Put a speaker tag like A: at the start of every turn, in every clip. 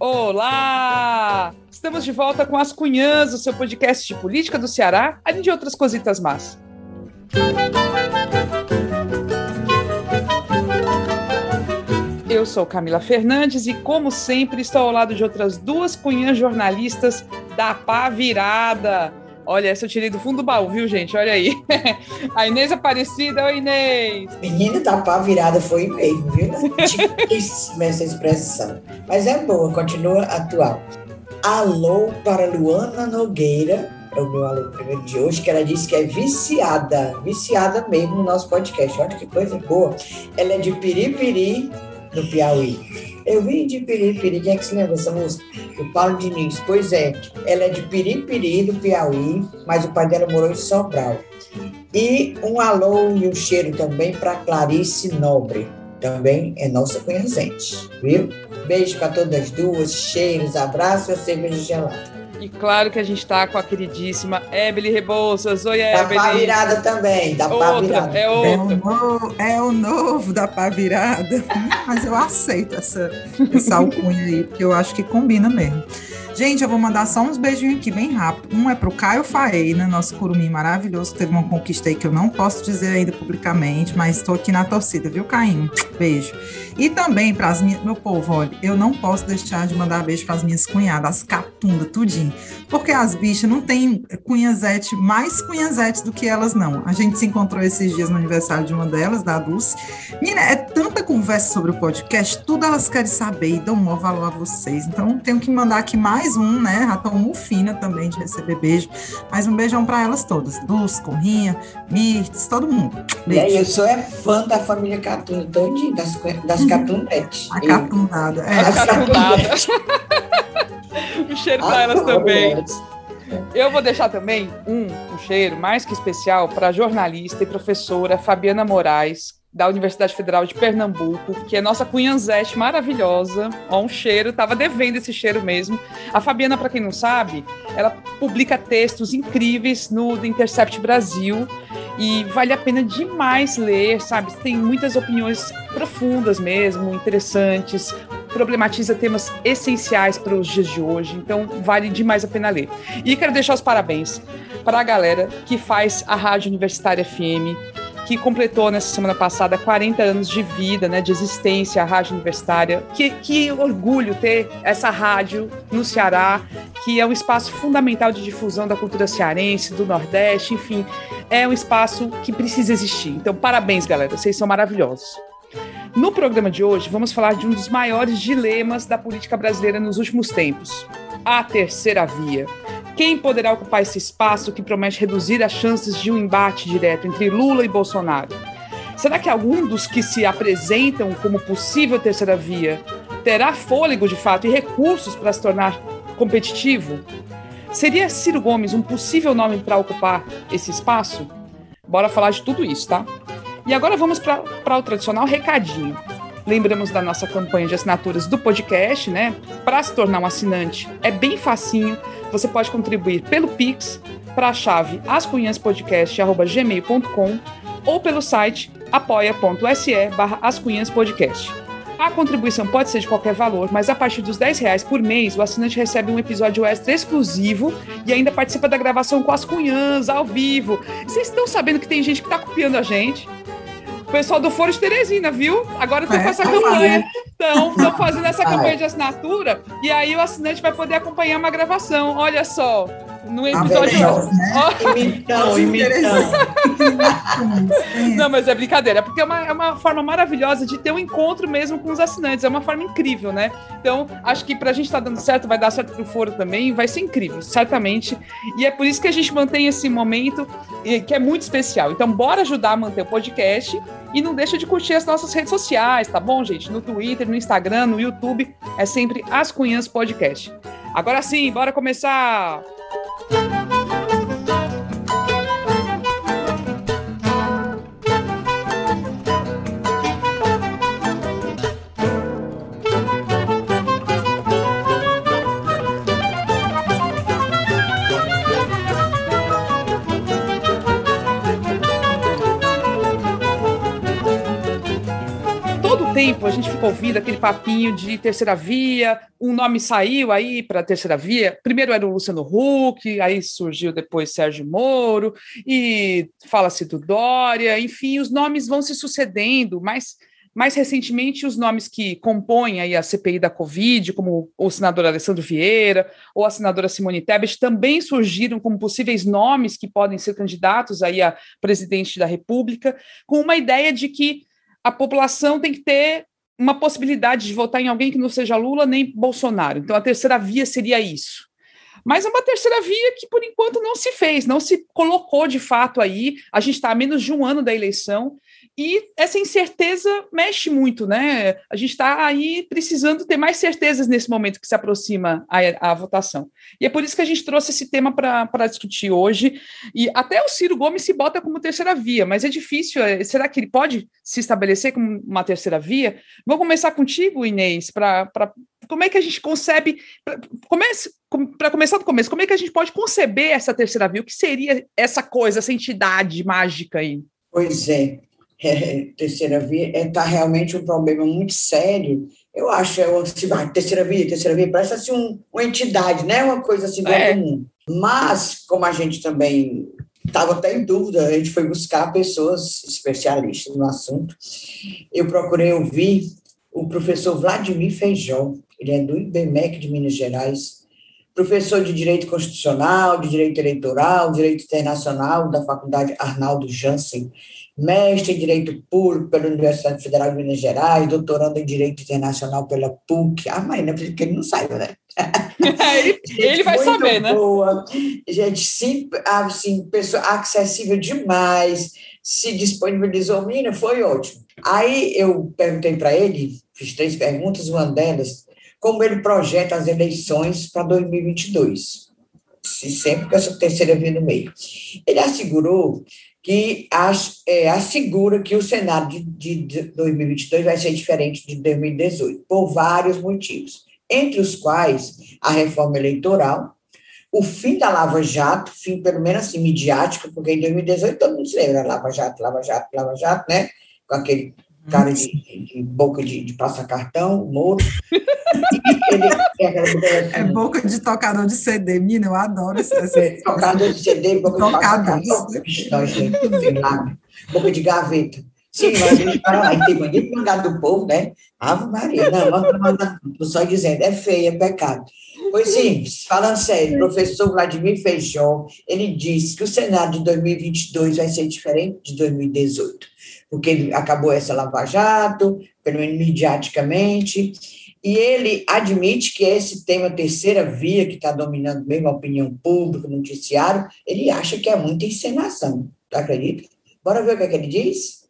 A: Olá! Estamos de volta com As Cunhãs, o seu podcast de política do Ceará, além de outras cositas más. Eu sou Camila Fernandes e, como sempre, estou ao lado de outras duas cunhãs jornalistas da Pá Virada. Olha, essa eu tirei do fundo do baú, viu, gente? Olha aí. A Inês Aparecida. Oi, Inês.
B: Menina, da Pá Virada foi mesmo, viu? Difícil essa expressão. Mas é boa, continua atual. Alô para Luana Nogueira, é o meu alô primeiro de hoje, que ela disse que é viciada mesmo no nosso podcast. Olha que coisa boa. Ela é de Piripiri, no Piauí. Eu vim de Piripiri, quem é que se lembra dessa música? O Paulo Diniz. Pois é, ela é de Piripiri, do Piauí, mas o pai dela morou em Sobral. E um alô e um cheiro também para Clarice Nobre, também é nossa cunhazente, viu? Beijo para todas as duas, cheiros, abraços e a cerveja gelada.
A: E claro que a gente está com a queridíssima Ébeli Rebouças. Oi, Ébeli.
B: Da Pá Virada também, da Pá Virada.
A: É outro.
C: É o novo da Pá Virada, mas eu aceito essa alcunha aí, porque eu acho que combina mesmo. Gente, eu vou mandar só uns beijinhos aqui, bem rápido. Um é pro Caio Faena, nosso curumim maravilhoso, que teve uma conquista aí que eu não posso dizer ainda publicamente, mas estou aqui na torcida, viu, Cainho? Beijo. E também para as minhas... Meu povo, olha, eu não posso deixar de mandar beijo para as minhas cunhadas, as catundas, tudinho. Porque as bichas não têm cunhazete, mais cunhazete do que elas, não. A gente se encontrou esses dias no aniversário de uma delas, da Dulce. Menina, é tanta conversa sobre o podcast, tudo elas querem saber e dão um maior valor a vocês. Então, tenho que mandar aqui mais um, né? Já estão mufina também de receber beijo. Mais um beijão para elas todas. Dulce, Corrinha, Mirtes, todo mundo. Beijo.
B: E aí, eu sou fã da família Catunda, todinha, das Catundetes.
C: A catundada.
A: A catundada. Um cheiro para elas também. Eu vou deixar também um cheiro mais que especial para a jornalista e professora Fabiana Moraes, da Universidade Federal de Pernambuco, que é nossa cunhanzete maravilhosa. Ó, um cheiro, tava devendo esse cheiro mesmo. A Fabiana, para quem não sabe, ela publica textos incríveis no Intercept Brasil e vale a pena demais ler, sabe? Tem muitas opiniões profundas mesmo, interessantes, problematiza temas essenciais para os dias de hoje, então vale demais a pena ler. E quero deixar os parabéns para a galera que faz a Rádio Universitária FM, que completou nessa semana passada 40 anos de vida, né, de existência, a Rádio Universitária. Que orgulho ter essa rádio no Ceará, que é um espaço fundamental de difusão da cultura cearense, do Nordeste, enfim, é um espaço que precisa existir. Então, parabéns, galera, vocês são maravilhosos. No programa de hoje, vamos falar de um dos maiores dilemas da política brasileira nos últimos tempos: a terceira via. Quem poderá ocupar esse espaço que promete reduzir as chances de um embate direto entre Lula e Bolsonaro? Será que algum dos que se apresentam como possível terceira via terá fôlego de fato e recursos para se tornar competitivo? Seria Ciro Gomes um possível nome para ocupar esse espaço? Bora falar de tudo isso, tá? E agora vamos para o tradicional recadinho. Lembramos da nossa campanha de assinaturas do podcast, né? Para se tornar um assinante é bem facinho. Você pode contribuir pelo Pix para a chave ascunhaspodcast@gmail.com ou pelo site apoia.se/ascunhaspodcast. A contribuição pode ser de qualquer valor, mas a partir dos R$10 por mês, o assinante recebe um episódio extra exclusivo e ainda participa da gravação com as cunhãs, ao vivo. Vocês estão sabendo que tem gente que está copiando a gente? O pessoal do Foro de Teresina, viu? Agora estão com essa campanha. Estão fazendo essa campanha de assinatura e aí o assinante vai poder acompanhar uma gravação. Olha só, no episódio...
B: Imitão.
A: Não, mas é brincadeira, porque é uma forma maravilhosa de ter um encontro mesmo com os assinantes. É uma forma incrível, né? Então, acho que pra gente estar dando certo, vai dar certo pro Foro também, vai ser incrível, certamente. E é por isso que a gente mantém esse momento, que é muito especial. Então, bora ajudar a manter o podcast e não deixa de curtir as nossas redes sociais, tá bom, gente? No Twitter, no Instagram, no YouTube, é sempre As Cunhãs Podcast. Agora sim, bora começar! tempo a gente ficou ouvindo aquele papinho de terceira via, um nome saiu aí para a terceira via, primeiro era o Luciano Huck, aí surgiu depois Sérgio Moro, e fala-se do Dória, enfim, os nomes vão se sucedendo, mas mais recentemente, os nomes que compõem aí a CPI da Covid, como o senador Alessandro Vieira ou a senadora Simone Tebet, também surgiram como possíveis nomes que podem ser candidatos aí a presidente da República, com uma ideia de que a população tem que ter uma possibilidade de votar em alguém que não seja Lula nem Bolsonaro. Então, a terceira via seria isso. Mas é uma terceira via que, por enquanto, não se fez, não se colocou de fato aí. A gente está a menos de um ano da eleição e essa incerteza mexe muito, né? A gente está aí precisando ter mais certezas nesse momento que se aproxima a votação. E é por isso que a gente trouxe esse tema para discutir hoje. E até o Ciro Gomes se bota como terceira via, mas é difícil. Será que ele pode se estabelecer como uma terceira via? Vou começar contigo, Inês, como é que a gente concebe, para começar do começo, como é que a gente pode conceber essa terceira via? O que seria essa coisa, essa entidade mágica aí?
B: Pois é, terceira via está realmente um problema muito sério. Eu acho, terceira via, parece assim uma entidade, né? Uma coisa assim do outro mundo. Mas, como a gente também estava até em dúvida, a gente foi buscar pessoas especialistas no assunto. Eu procurei ouvir o professor Vladimir Feijó, ele é do IBMEC de Minas Gerais, professor de Direito Constitucional, de Direito Eleitoral, Direito Internacional da Faculdade Arnaldo Jansen, mestre em Direito Público pela Universidade Federal de Minas Gerais, doutorando em Direito Internacional pela PUC. Mas não acredito que ele não saiba, né?
A: ele vai saber,
B: boa, né? Gente, sim, assim, pessoa acessível demais, se disponibilizou, menina, foi ótimo. Aí eu perguntei para ele, fiz 3 perguntas, uma delas, como ele projeta as eleições para 2022, sempre com essa terceira via no meio. Ele assegurou que assegura que o cenário de 2022 vai ser diferente de 2018, por vários motivos, entre os quais a reforma eleitoral, o fim da Lava Jato, fim pelo menos assim, midiático, porque em 2018 todo mundo se lembra, Lava Jato, né? Com aquele cara de boca de passa-cartão, Moro.
C: É boca de tocador de CD, menina, eu adoro esse
B: tocador de CD, boca de passa-cartão. Boca de gaveta. Sim, mas a gente para lá, e tem mania de mandar do povo, né? Ave Maria, não manda, só dizendo, é feio, é pecado. Pois sim, falando sério, o professor Vladimir Feijó, ele disse que o cenário de 2022 vai ser diferente de 2018, porque acabou essa Lava Jato, pelo menos midiaticamente, e ele admite que esse tema terceira via, que está dominando mesmo a opinião pública, o noticiário, ele acha que é muita encenação, tu acredita? Bora ver o que é que ele diz?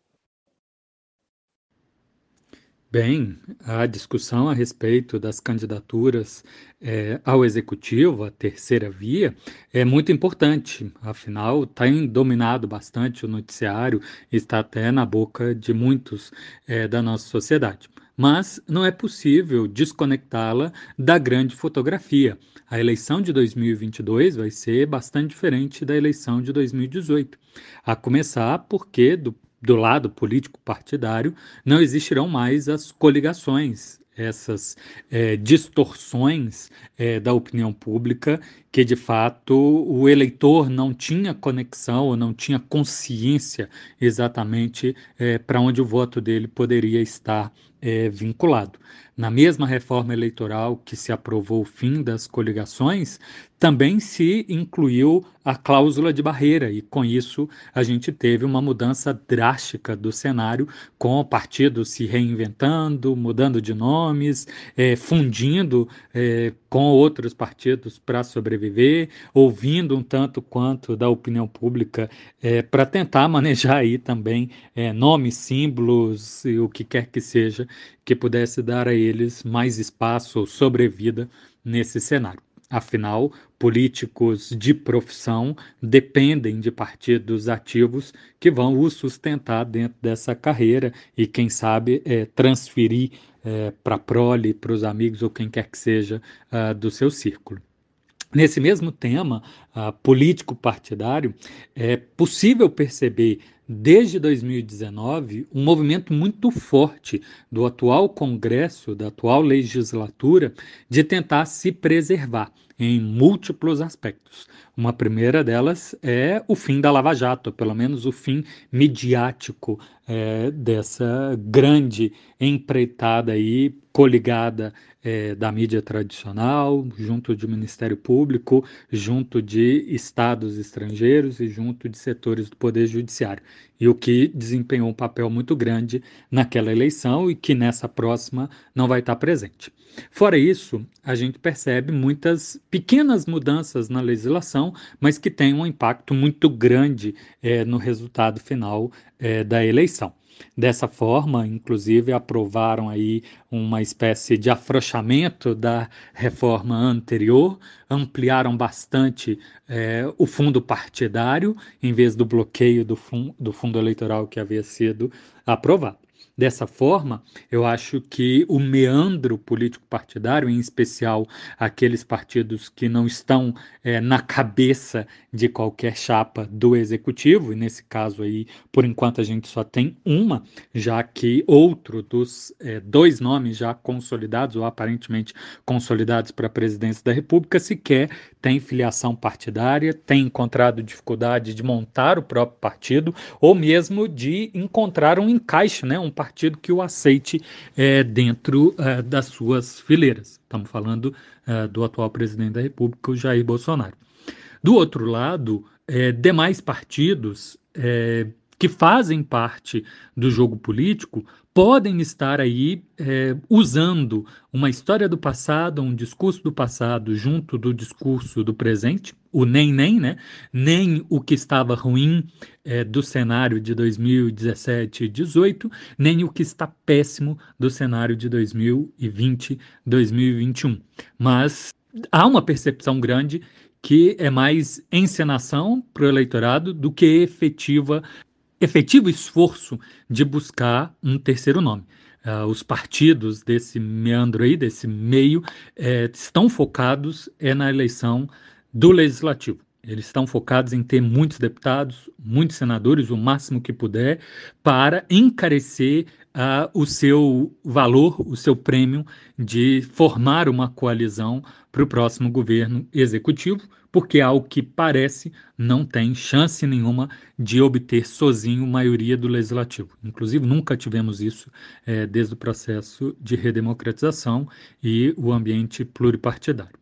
D: Bem, a discussão a respeito das candidaturas ao executivo, a terceira via, é muito importante. Afinal, tem dominado bastante o noticiário, está até na boca de muitos da nossa sociedade. Mas não é possível desconectá-la da grande fotografia. A eleição de 2022 vai ser bastante diferente da eleição de 2018. A começar porque, do lado político partidário, não existirão mais as coligações, essas distorções da opinião pública, que de fato o eleitor não tinha conexão ou não tinha consciência exatamente para onde o voto dele poderia estar vinculado. Na mesma reforma eleitoral que se aprovou o fim das coligações, também se incluiu a cláusula de barreira, e com isso a gente teve uma mudança drástica do cenário, com partidos se reinventando, mudando de nomes, fundindo com outros partidos para sobreviver, ouvindo um tanto quanto da opinião pública para tentar manejar aí também nomes, símbolos e o que quer que seja que pudesse dar a eles mais espaço ou sobrevida nesse cenário. Afinal, políticos de profissão dependem de partidos ativos que vão os sustentar dentro dessa carreira e, quem sabe, transferir para a prole, para os amigos ou quem quer que seja do seu círculo. Nesse mesmo tema, político partidário, é possível perceber desde 2019 um movimento muito forte do atual Congresso, da atual legislatura, de tentar se preservar em múltiplos aspectos. Uma primeira delas é o fim da Lava Jato, pelo menos o fim midiático dessa grande empreitada aí, coligada da mídia tradicional, junto do Ministério Público, junto de estados estrangeiros e junto de setores do Poder Judiciário. E o que desempenhou um papel muito grande naquela eleição e que nessa próxima não vai estar presente. Fora isso, a gente percebe muitas pequenas mudanças na legislação, mas que têm um impacto muito grande no resultado final da eleição. Dessa forma, inclusive, aprovaram aí uma espécie de afrouxamento da reforma anterior, ampliaram bastante o fundo partidário, em vez do bloqueio do fundo eleitoral que havia sido aprovado. Dessa forma, eu acho que o meandro político-partidário, em especial aqueles partidos que não estão na cabeça de qualquer chapa do executivo, e nesse caso aí, por enquanto a gente só tem uma, já que outro dos dois nomes já consolidados, ou aparentemente consolidados para a presidência da República, sequer tem filiação partidária, tem encontrado dificuldade de montar o próprio partido, ou mesmo de encontrar um encaixe, né, um partido que o aceite dentro das suas fileiras. Estamos falando do atual presidente da República, o Jair Bolsonaro. Do outro lado, demais partidos que fazem parte do jogo político podem estar aí usando uma história do passado, um discurso do passado junto do discurso do presente, o nem, né? Nem o que estava ruim do cenário de 2017 e 2018, nem o que está péssimo do cenário de 2020, 2021. Mas há uma percepção grande que é mais encenação para o eleitorado do que efetivo esforço de buscar um terceiro nome. Os partidos desse meandro aí, desse meio, estão focados na eleição do legislativo. Eles estão focados em ter muitos deputados, muitos senadores, o máximo que puder, para encarecer o seu valor, o seu prêmio de formar uma coalizão para o próximo governo executivo, porque, ao que parece, não tem chance nenhuma de obter sozinho maioria do legislativo. Inclusive, nunca tivemos isso desde o processo de redemocratização e o ambiente pluripartidário.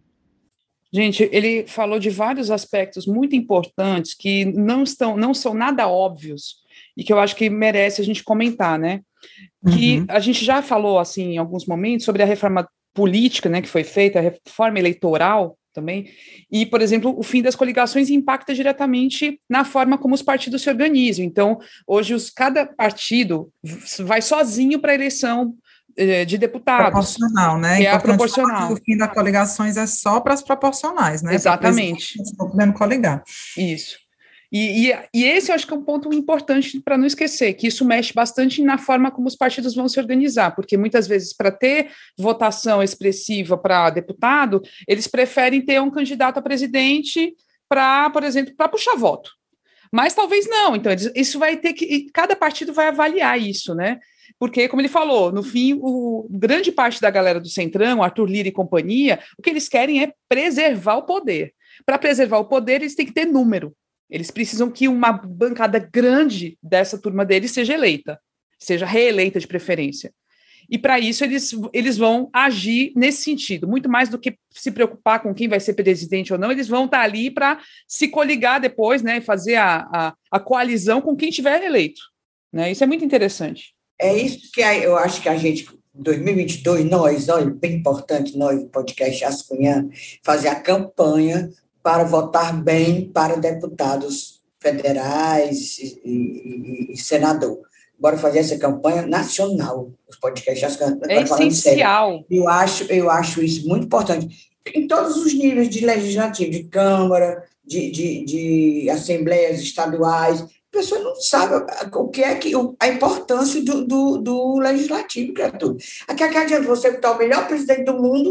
A: Gente, ele falou de vários aspectos muito importantes que não são nada óbvios e que eu acho que merece a gente comentar, né? Que a gente já falou, assim, em alguns momentos, sobre a reforma política, né, que foi feita, a reforma eleitoral também, e, por exemplo, o fim das coligações impacta diretamente na forma como os partidos se organizam. Então, hoje, cada partido vai sozinho para a eleição de deputados.
C: Proporcional, né?
A: É a proporcional.
C: O fim das coligações é só para as proporcionais, né?
A: Exatamente.
C: Não podendo coligar.
A: Isso. E esse eu acho que é um ponto importante para não esquecer, que isso mexe bastante na forma como os partidos vão se organizar, porque muitas vezes, para ter votação expressiva para deputado, eles preferem ter um candidato a presidente para, por exemplo, para puxar voto. Mas talvez não, então isso vai ter que, cada partido vai avaliar isso, né? Porque, como ele falou, no fim, grande parte da galera do Centrão, Arthur Lira e companhia, o que eles querem é preservar o poder. Para preservar o poder, eles têm que ter número. Eles precisam que uma bancada grande dessa turma deles seja eleita, seja reeleita de preferência. E para isso eles vão agir nesse sentido, muito mais do que se preocupar com quem vai ser presidente ou não, eles vão estar ali para se coligar depois, né, fazer a coalizão com quem tiver eleito. Né? Isso é muito interessante.
B: É isso que eu acho que a gente, em 2022, olha, bem importante, nós, o podcast Ascunhando, fazer a campanha para votar bem para deputados federais e senador. Bora fazer essa campanha nacional, os podcasts.
A: É essencial.
B: Eu acho isso muito importante. Em todos os níveis de legislativo, de Câmara, de assembleias estaduais, a pessoa não sabe o que é a importância do legislativo, que é tudo. Aqui adianta você botar o melhor presidente do mundo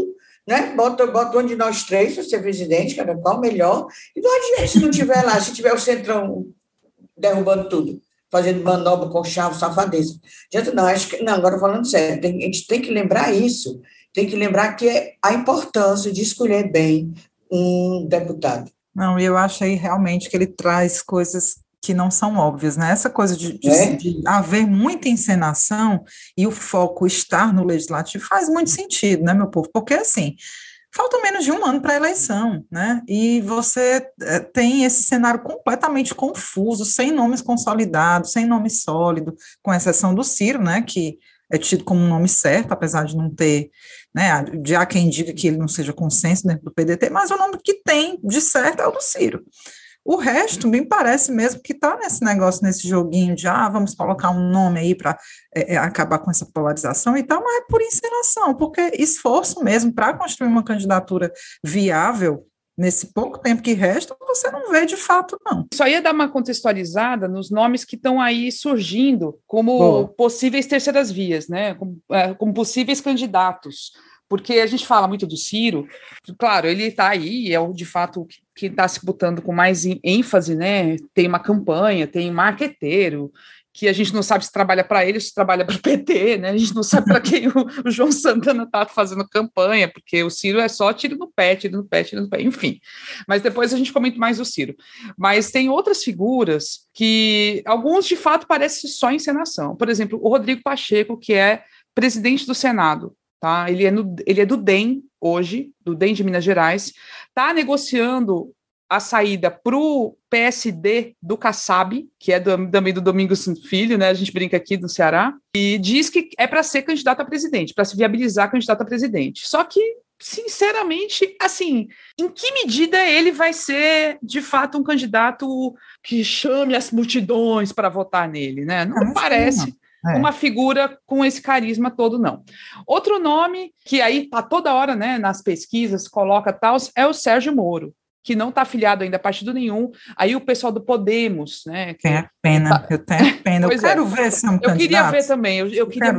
B: né? Bota um de nós três para ser presidente, cada qual melhor, e não adianta se não tiver lá, se tiver o Centrão derrubando tudo, fazendo manobra com chave, safadeza. Adianta não, não, agora falando sério, a gente tem que lembrar isso, tem que lembrar que é a importância de escolher bem um deputado.
C: Não, eu achei realmente que ele traz coisas que não são óbvias, né? Essa coisa de haver muita encenação e o foco estar no legislativo faz muito sentido, né, meu povo? Porque, assim, falta menos de um ano para a eleição, né? E você tem esse cenário completamente confuso, sem nomes consolidados, sem nome sólido, com exceção do Ciro, né, que é tido como um nome certo, apesar de não ter, né, de há quem diga que ele não seja consenso dentro do PDT, mas o nome que tem de certo é o do Ciro. O resto me parece mesmo que está nesse negócio, nesse joguinho de, vamos colocar um nome aí para acabar com essa polarização e tal, mas é por encenação, porque esforço mesmo para construir uma candidatura viável nesse pouco tempo que resta, você não vê de fato, não.
A: Só ia dar uma contextualizada nos nomes que estão aí surgindo como possíveis terceiras vias, né? Como possíveis candidatos. Porque a gente fala muito do Ciro, claro, ele está aí, é de fato que está se botando com mais ênfase, né? Tem uma campanha, tem um marqueteiro, que a gente não sabe se trabalha para ele ou se trabalha para o PT, né? A gente não sabe para quem o João Santana está fazendo campanha, porque o Ciro é só tiro no pé, enfim. Mas depois a gente comenta mais o Ciro. Mas tem outras figuras que, alguns de fato parecem só encenação. Por exemplo, o Rodrigo Pacheco, que é presidente do Senado. Tá? Ele é do DEM hoje, do DEM de Minas Gerais, está negociando a saída para o PSD do Kassab, que é também do Domingos Filho, né? A gente brinca aqui do Ceará, e diz que é para ser candidato a presidente, para se viabilizar candidato a presidente. Só que, sinceramente, assim, em que medida ele vai ser, de fato, um candidato que chame as multidões para votar nele, né? Não parece uma figura com esse carisma todo, não. Outro nome, que aí está toda hora, né, nas pesquisas, coloca tal, é o Sérgio Moro, que não está afiliado ainda a partido nenhum. Aí o pessoal do Podemos, né?
C: Tem pena, eu tenho pena. Eu quero ver se é um candidato.
A: Eu queria ver também, eu queria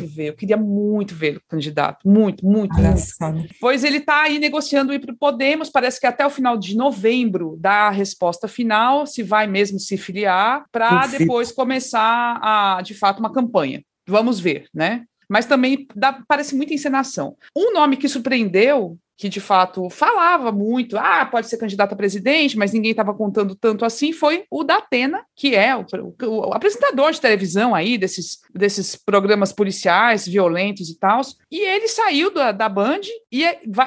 A: muito ver o candidato, muito. Pois ele está aí negociando ir para o Podemos, parece que até o final de novembro dá a resposta final, se vai mesmo se filiar, para depois começar, de fato, uma campanha. Vamos ver, né? Mas também parece muita encenação. Um nome que surpreendeu, que de fato falava muito, pode ser candidato a presidente, mas ninguém estava contando tanto assim, foi o Datena, que é o apresentador de televisão aí, desses programas policiais, violentos e tal, e ele saiu da Band e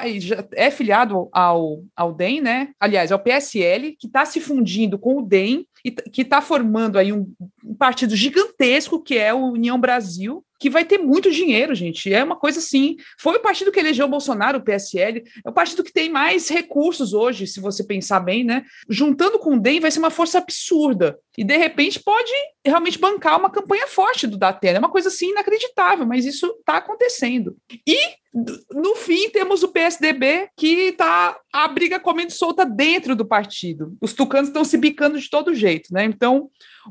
A: é filiado ao DEM, né? Aliás, ao PSL, que está se fundindo com o DEM, e que está formando aí um partido gigantesco, que é o União Brasil, que vai ter muito dinheiro, gente. É uma coisa assim. Foi o partido que elegeu o Bolsonaro, o PSL. É o partido que tem mais recursos hoje, se você pensar bem, né? Juntando com o DEM, vai ser uma força absurda. E, de repente, pode realmente bancar uma campanha forte do Datena. É uma coisa, assim, inacreditável, mas isso está acontecendo. E, no fim, temos o PSDB, que está a briga comendo solta dentro do partido. Os tucanos estão se bicando de todo jeito, né? Então,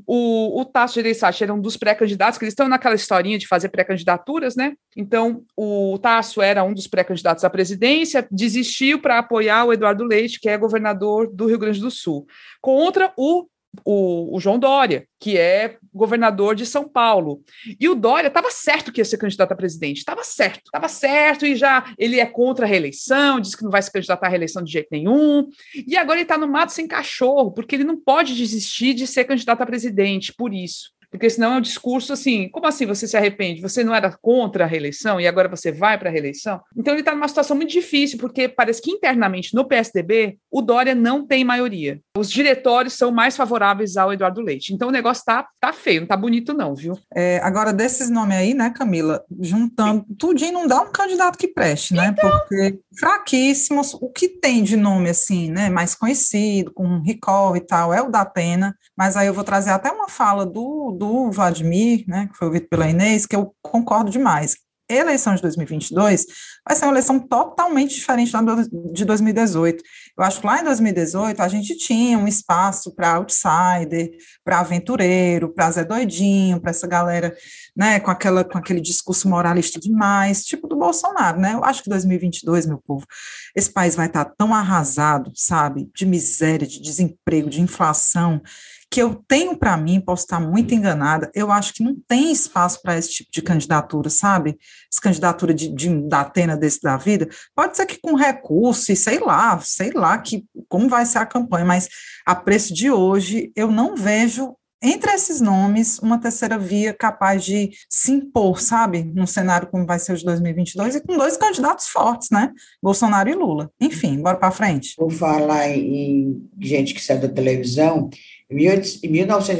A: o Tasso Gereissati era um dos pré-candidatos, que eles estão naquela historinha de fazer pré-candidaturas, né? Então, o Tasso era um dos pré-candidatos à presidência, desistiu para apoiar o Eduardo Leite, que é governador do Rio Grande do Sul, contra o João Dória, que é governador de São Paulo. E o Dória estava certo que ia ser candidato a presidente, estava certo, e já ele é contra a reeleição, diz que não vai se candidatar à reeleição de jeito nenhum, e agora ele está no mato sem cachorro, porque ele não pode desistir de ser candidato a presidente, por isso. Porque senão é um discurso assim, como assim você se arrepende? Você não era contra a reeleição e agora você vai para a reeleição? Então ele está numa situação muito difícil, porque parece que internamente no PSDB o Dória não tem maioria. Os diretórios são mais favoráveis ao Eduardo Leite. Então o negócio tá feio, não tá bonito não, viu?
C: Agora, desses nomes aí, né, Camila, juntando tudinho, não dá um candidato que preste, né? Então... Porque fraquíssimos, o que tem de nome assim, né, mais conhecido, com recall e tal, é o Datena, mas aí eu vou trazer até uma fala do Vladimir, né, que foi ouvido pela Inês, que eu concordo demais. eleição de 2022 vai ser uma eleição totalmente diferente de 2018. Eu acho que lá em 2018 a gente tinha um espaço para outsider, para aventureiro, para Zé Doidinho, para essa galera, né, com aquele discurso moralista demais, tipo do Bolsonaro, né? Eu acho que 2022, meu povo, esse país vai estar tão arrasado, sabe, de miséria, de desemprego, de inflação, que eu tenho para mim, posso estar muito enganada, eu acho que não tem espaço para esse tipo de candidatura, sabe? Essa candidatura da Atena desse da vida, pode ser que com recurso, e sei lá, que, como vai ser a campanha, mas a preço de hoje, eu não vejo entre esses nomes, uma terceira via capaz de se impor, sabe, num cenário como vai ser o de 2022, e com dois candidatos fortes, né, Bolsonaro e Lula. Enfim, bora para frente.
B: Vou falar em gente que saiu da televisão. Em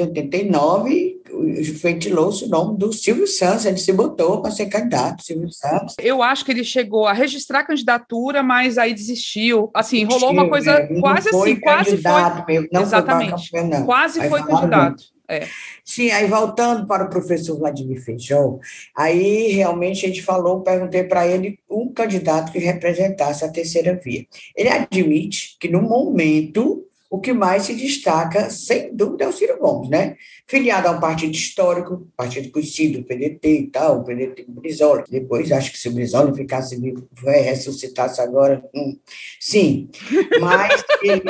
B: 1989, ventilou-se o nome do Silvio Santos, ele se botou para ser candidato, Silvio Santos.
A: Eu acho que ele chegou a registrar a candidatura, mas aí desistiu. Assim, rolou uma coisa quase assim, quase foi.
B: Não
A: exatamente.
B: Foi campeão, não.
A: Quase foi candidato.
B: Sim, aí voltando para o professor Vladimir Feijó, aí realmente a gente perguntei para ele um candidato que representasse a terceira via. Ele admite que no momento o que mais se destaca, sem dúvida, é o Ciro Gomes, né? Filiado a um partido histórico, partido conhecido, o PDT e tal, o PDT do Brizola. Depois, acho que se o Brizola ficasse vivo, ressuscitasse agora, sim. Mas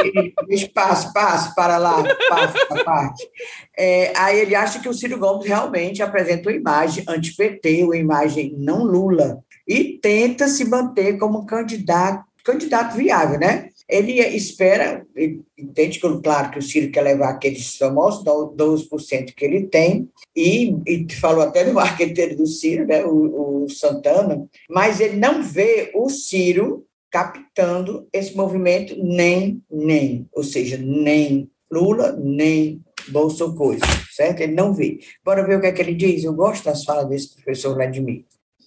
B: passo para lá, passo a parte. Aí ele acha que o Ciro Gomes realmente apresenta uma imagem anti-PT, uma imagem não Lula, e tenta se manter como candidato viável, né? Ele espera, ele entende, claro, que o Ciro quer levar aqueles famosos 12% que ele tem, e falou até do marqueteiro do Ciro, né, o Santana, mas ele não vê o Ciro captando esse movimento nem, ou seja, nem Lula, nem Bolsonaro, certo? Ele não vê. Bora ver o que é que ele diz. Eu gosto das falas desse professor Vladimir.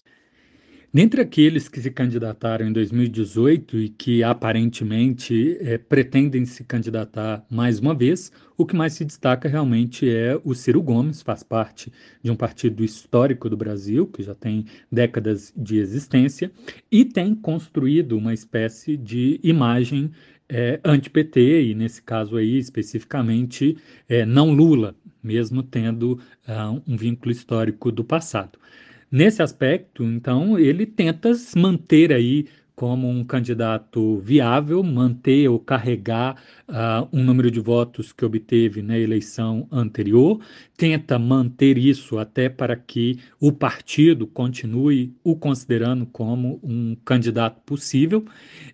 D: Dentre aqueles que se candidataram em 2018 e que aparentemente pretendem se candidatar mais uma vez, o que mais se destaca realmente é o Ciro Gomes, faz parte de um partido histórico do Brasil, que já tem décadas de existência, e tem construído uma espécie de imagem anti-PT, e nesse caso aí especificamente não Lula, mesmo tendo um vínculo histórico do passado. Nesse aspecto, então, ele tenta se manter aí como um candidato viável, manter ou carregar um número de votos que obteve na eleição anterior, tenta manter isso até para que o partido continue o considerando como um candidato possível.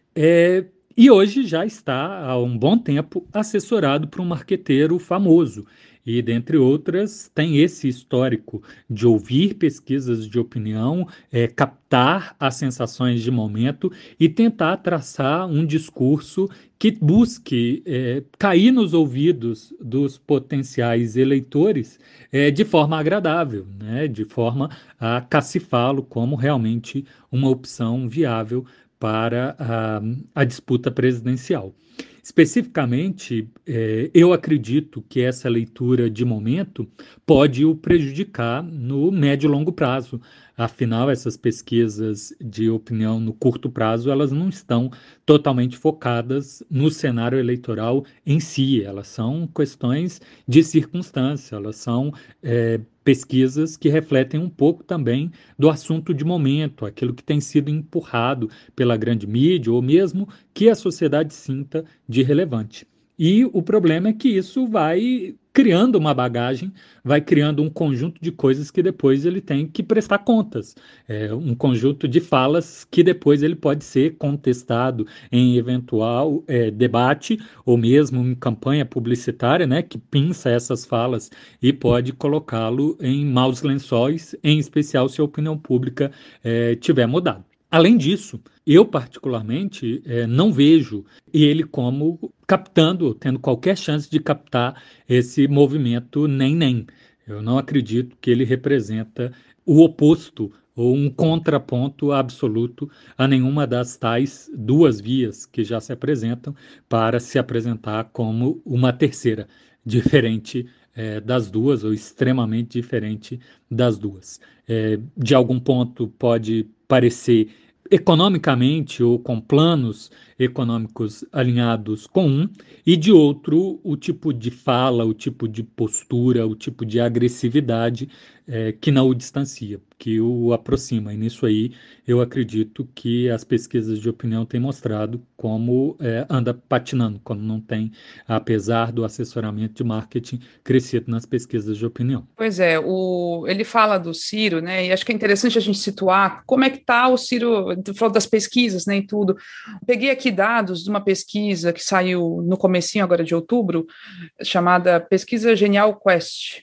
D: E hoje já está há um bom tempo assessorado por um marqueteiro famoso. E, dentre outras, tem esse histórico de ouvir pesquisas de opinião, captar as sensações de momento e tentar traçar um discurso que busque cair nos ouvidos dos potenciais eleitores de forma agradável, né? De forma a cacifá-lo como realmente uma opção viável para a disputa presidencial. Especificamente, eu acredito que essa leitura de momento pode o prejudicar no médio e longo prazo. Afinal, essas pesquisas de opinião no curto prazo, elas não estão totalmente focadas no cenário eleitoral em si, elas são questões de circunstância, elas são pesquisas que refletem um pouco também do assunto de momento, aquilo que tem sido empurrado pela grande mídia ou mesmo que a sociedade sinta de relevante. E o problema é que isso vai criando uma bagagem, vai criando um conjunto de coisas que depois ele tem que prestar contas, um conjunto de falas que depois ele pode ser contestado em eventual debate ou mesmo em campanha publicitária, né, que pinça essas falas e pode colocá-lo em maus lençóis, em especial se a opinião pública tiver mudado. Além disso, eu particularmente não vejo ele como captando, tendo qualquer chance de captar esse movimento nem. Eu não acredito que ele representa o oposto ou um contraponto absoluto a nenhuma das tais duas vias que já se apresentam para se apresentar como uma terceira, diferente das duas, ou extremamente diferente das duas. De algum ponto pode parecer economicamente ou com planos econômicos alinhados com um, e de outro, o tipo de fala, o tipo de postura, o tipo de agressividade que não o distancia, que o aproxima. E nisso aí eu acredito que as pesquisas de opinião têm mostrado como anda patinando, como não tem, apesar do assessoramento de marketing crescido nas pesquisas de opinião.
A: Pois é, ele fala do Ciro, né? E acho que é interessante a gente situar como é que está o Ciro, falou das pesquisas, né, e tudo. Peguei aqui dados de uma pesquisa que saiu no comecinho agora de outubro, chamada Pesquisa Genial Quest.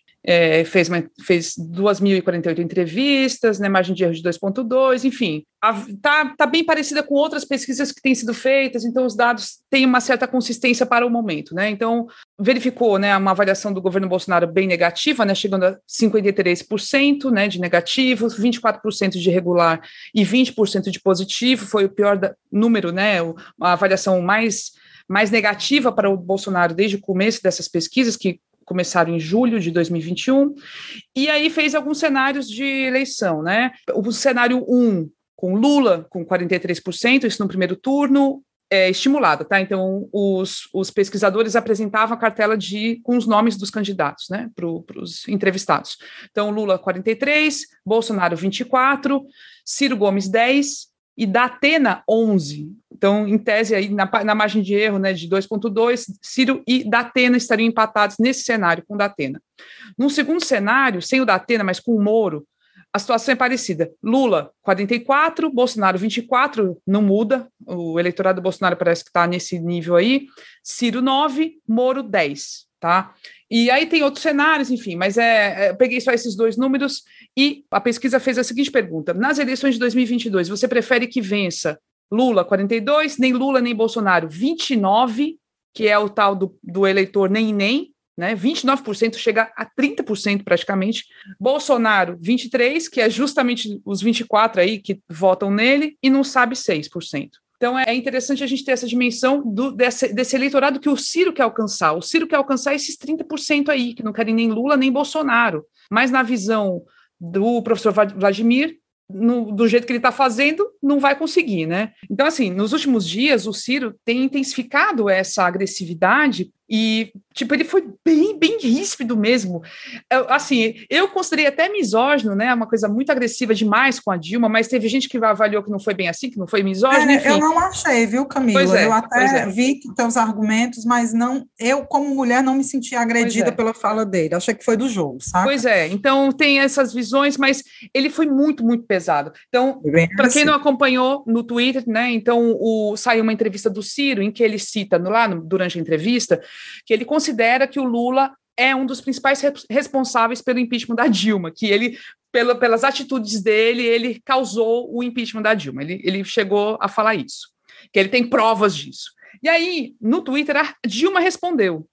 A: Fez 2.048 entrevistas, né, margem de erro de 2,2, enfim, tá bem parecida com outras pesquisas que têm sido feitas, então os dados têm uma certa consistência para o momento, né, então verificou, né, uma avaliação do governo Bolsonaro bem negativa, né, chegando a 53%, né, de negativo, 24% de regular e 20% de positivo, foi o pior número, né, a avaliação mais negativa para o Bolsonaro desde o começo dessas pesquisas, que começaram em julho de 2021, e aí fez alguns cenários de eleição, né? O cenário 1, com Lula com 43%, isso no primeiro turno, estimulado, tá? Então, os pesquisadores apresentavam a cartela com os nomes dos candidatos, né, para os entrevistados. Então, Lula 43%, Bolsonaro 24%, Ciro Gomes 10%, e Datena 11. Então, em tese, aí, na margem de erro, né, de 2,2, Ciro e Datena estariam empatados nesse cenário com Datena. Num segundo cenário, sem o Datena, mas com o Moro, a situação é parecida. Lula, 44, Bolsonaro, 24, não muda, o eleitorado do Bolsonaro parece que está nesse nível aí, Ciro, 9, Moro, 10, tá? E aí tem outros cenários, enfim, mas eu peguei só esses dois números e a pesquisa fez a seguinte pergunta: nas eleições de 2022, você prefere que vença Lula, 42, nem Lula nem Bolsonaro, 29, que é o tal do eleitor nem, né, 29% chega a 30% praticamente, Bolsonaro, 23, que é justamente os 24 aí que votam nele, e não sabe 6%. Então, é interessante a gente ter essa dimensão desse eleitorado que o Ciro quer alcançar. O Ciro quer alcançar esses 30% aí, que não querem nem Lula nem Bolsonaro. Mas na visão do professor Vladimir, do jeito que ele está fazendo, não vai conseguir, né? Então, assim, nos últimos dias, o Ciro tem intensificado essa agressividade e, tipo, ele foi bem ríspido mesmo. Eu considerei até misógino, né? Uma coisa muito agressiva demais com a Dilma, mas teve gente que avaliou que não foi bem assim, que não foi misógino, enfim.
C: Eu não achei, viu, Camila? Eu até vi teus argumentos, mas eu, como mulher, não me senti agredida pela fala dele. Achei que foi do jogo, sabe?
A: Pois é, então tem essas visões, mas ele foi muito pesado. Então, para quem não acompanhou no Twitter, né? Então, saiu uma entrevista do Ciro em que ele cita durante a entrevista que ele considera que o Lula é um dos principais responsáveis pelo impeachment da Dilma, que ele, pelas atitudes dele, ele causou o impeachment da Dilma. Ele chegou a falar isso, que ele tem provas disso. E aí, no Twitter, a Dilma respondeu.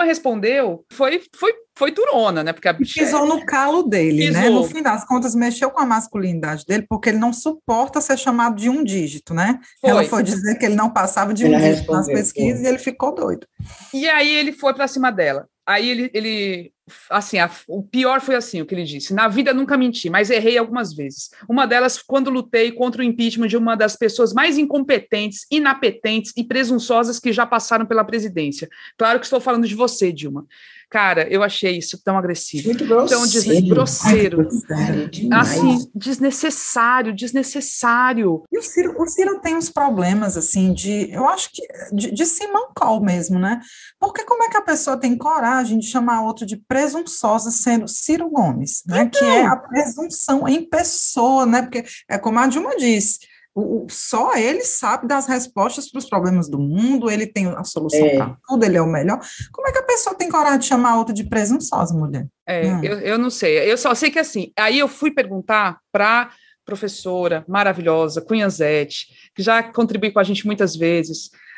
A: Foi durona, né? Porque
C: pisou no calo dele, né? No fim das contas, mexeu com a masculinidade dele, porque ele não suporta ser chamado de um dígito, né? Ela foi dizer que ele não passava de um dígito nas pesquisas e ele ficou doido.
A: E aí ele foi para cima dela. Aí ele assim, o pior foi assim, o que ele disse: na vida nunca menti, mas errei algumas vezes. Uma delas, quando lutei contra o impeachment de uma das pessoas mais incompetentes, inapetentes e presunçosas que já passaram pela presidência. Claro que estou falando de você, Dilma. Cara, eu achei isso tão agressivo.
B: Muito grosseiro.
A: Tão grosseiro. Assim, desnecessário.
C: E o Ciro tem uns problemas, assim, eu acho que de simancol mesmo, né? Porque como é que a pessoa tem coragem de chamar outro de presunçosa sendo Ciro Gomes, né? Então, que é a presunção em pessoa, né? Porque é como a Dilma disse, só ele sabe das respostas para os problemas do mundo, ele tem a solução para tudo, ele é o melhor. Como é que a pessoa tem coragem de chamar outra de presunçosa, mulher?
A: Eu não sei, eu só sei que assim, aí eu fui perguntar para professora maravilhosa, Cunha Zete, que já contribui com a gente muitas vezes,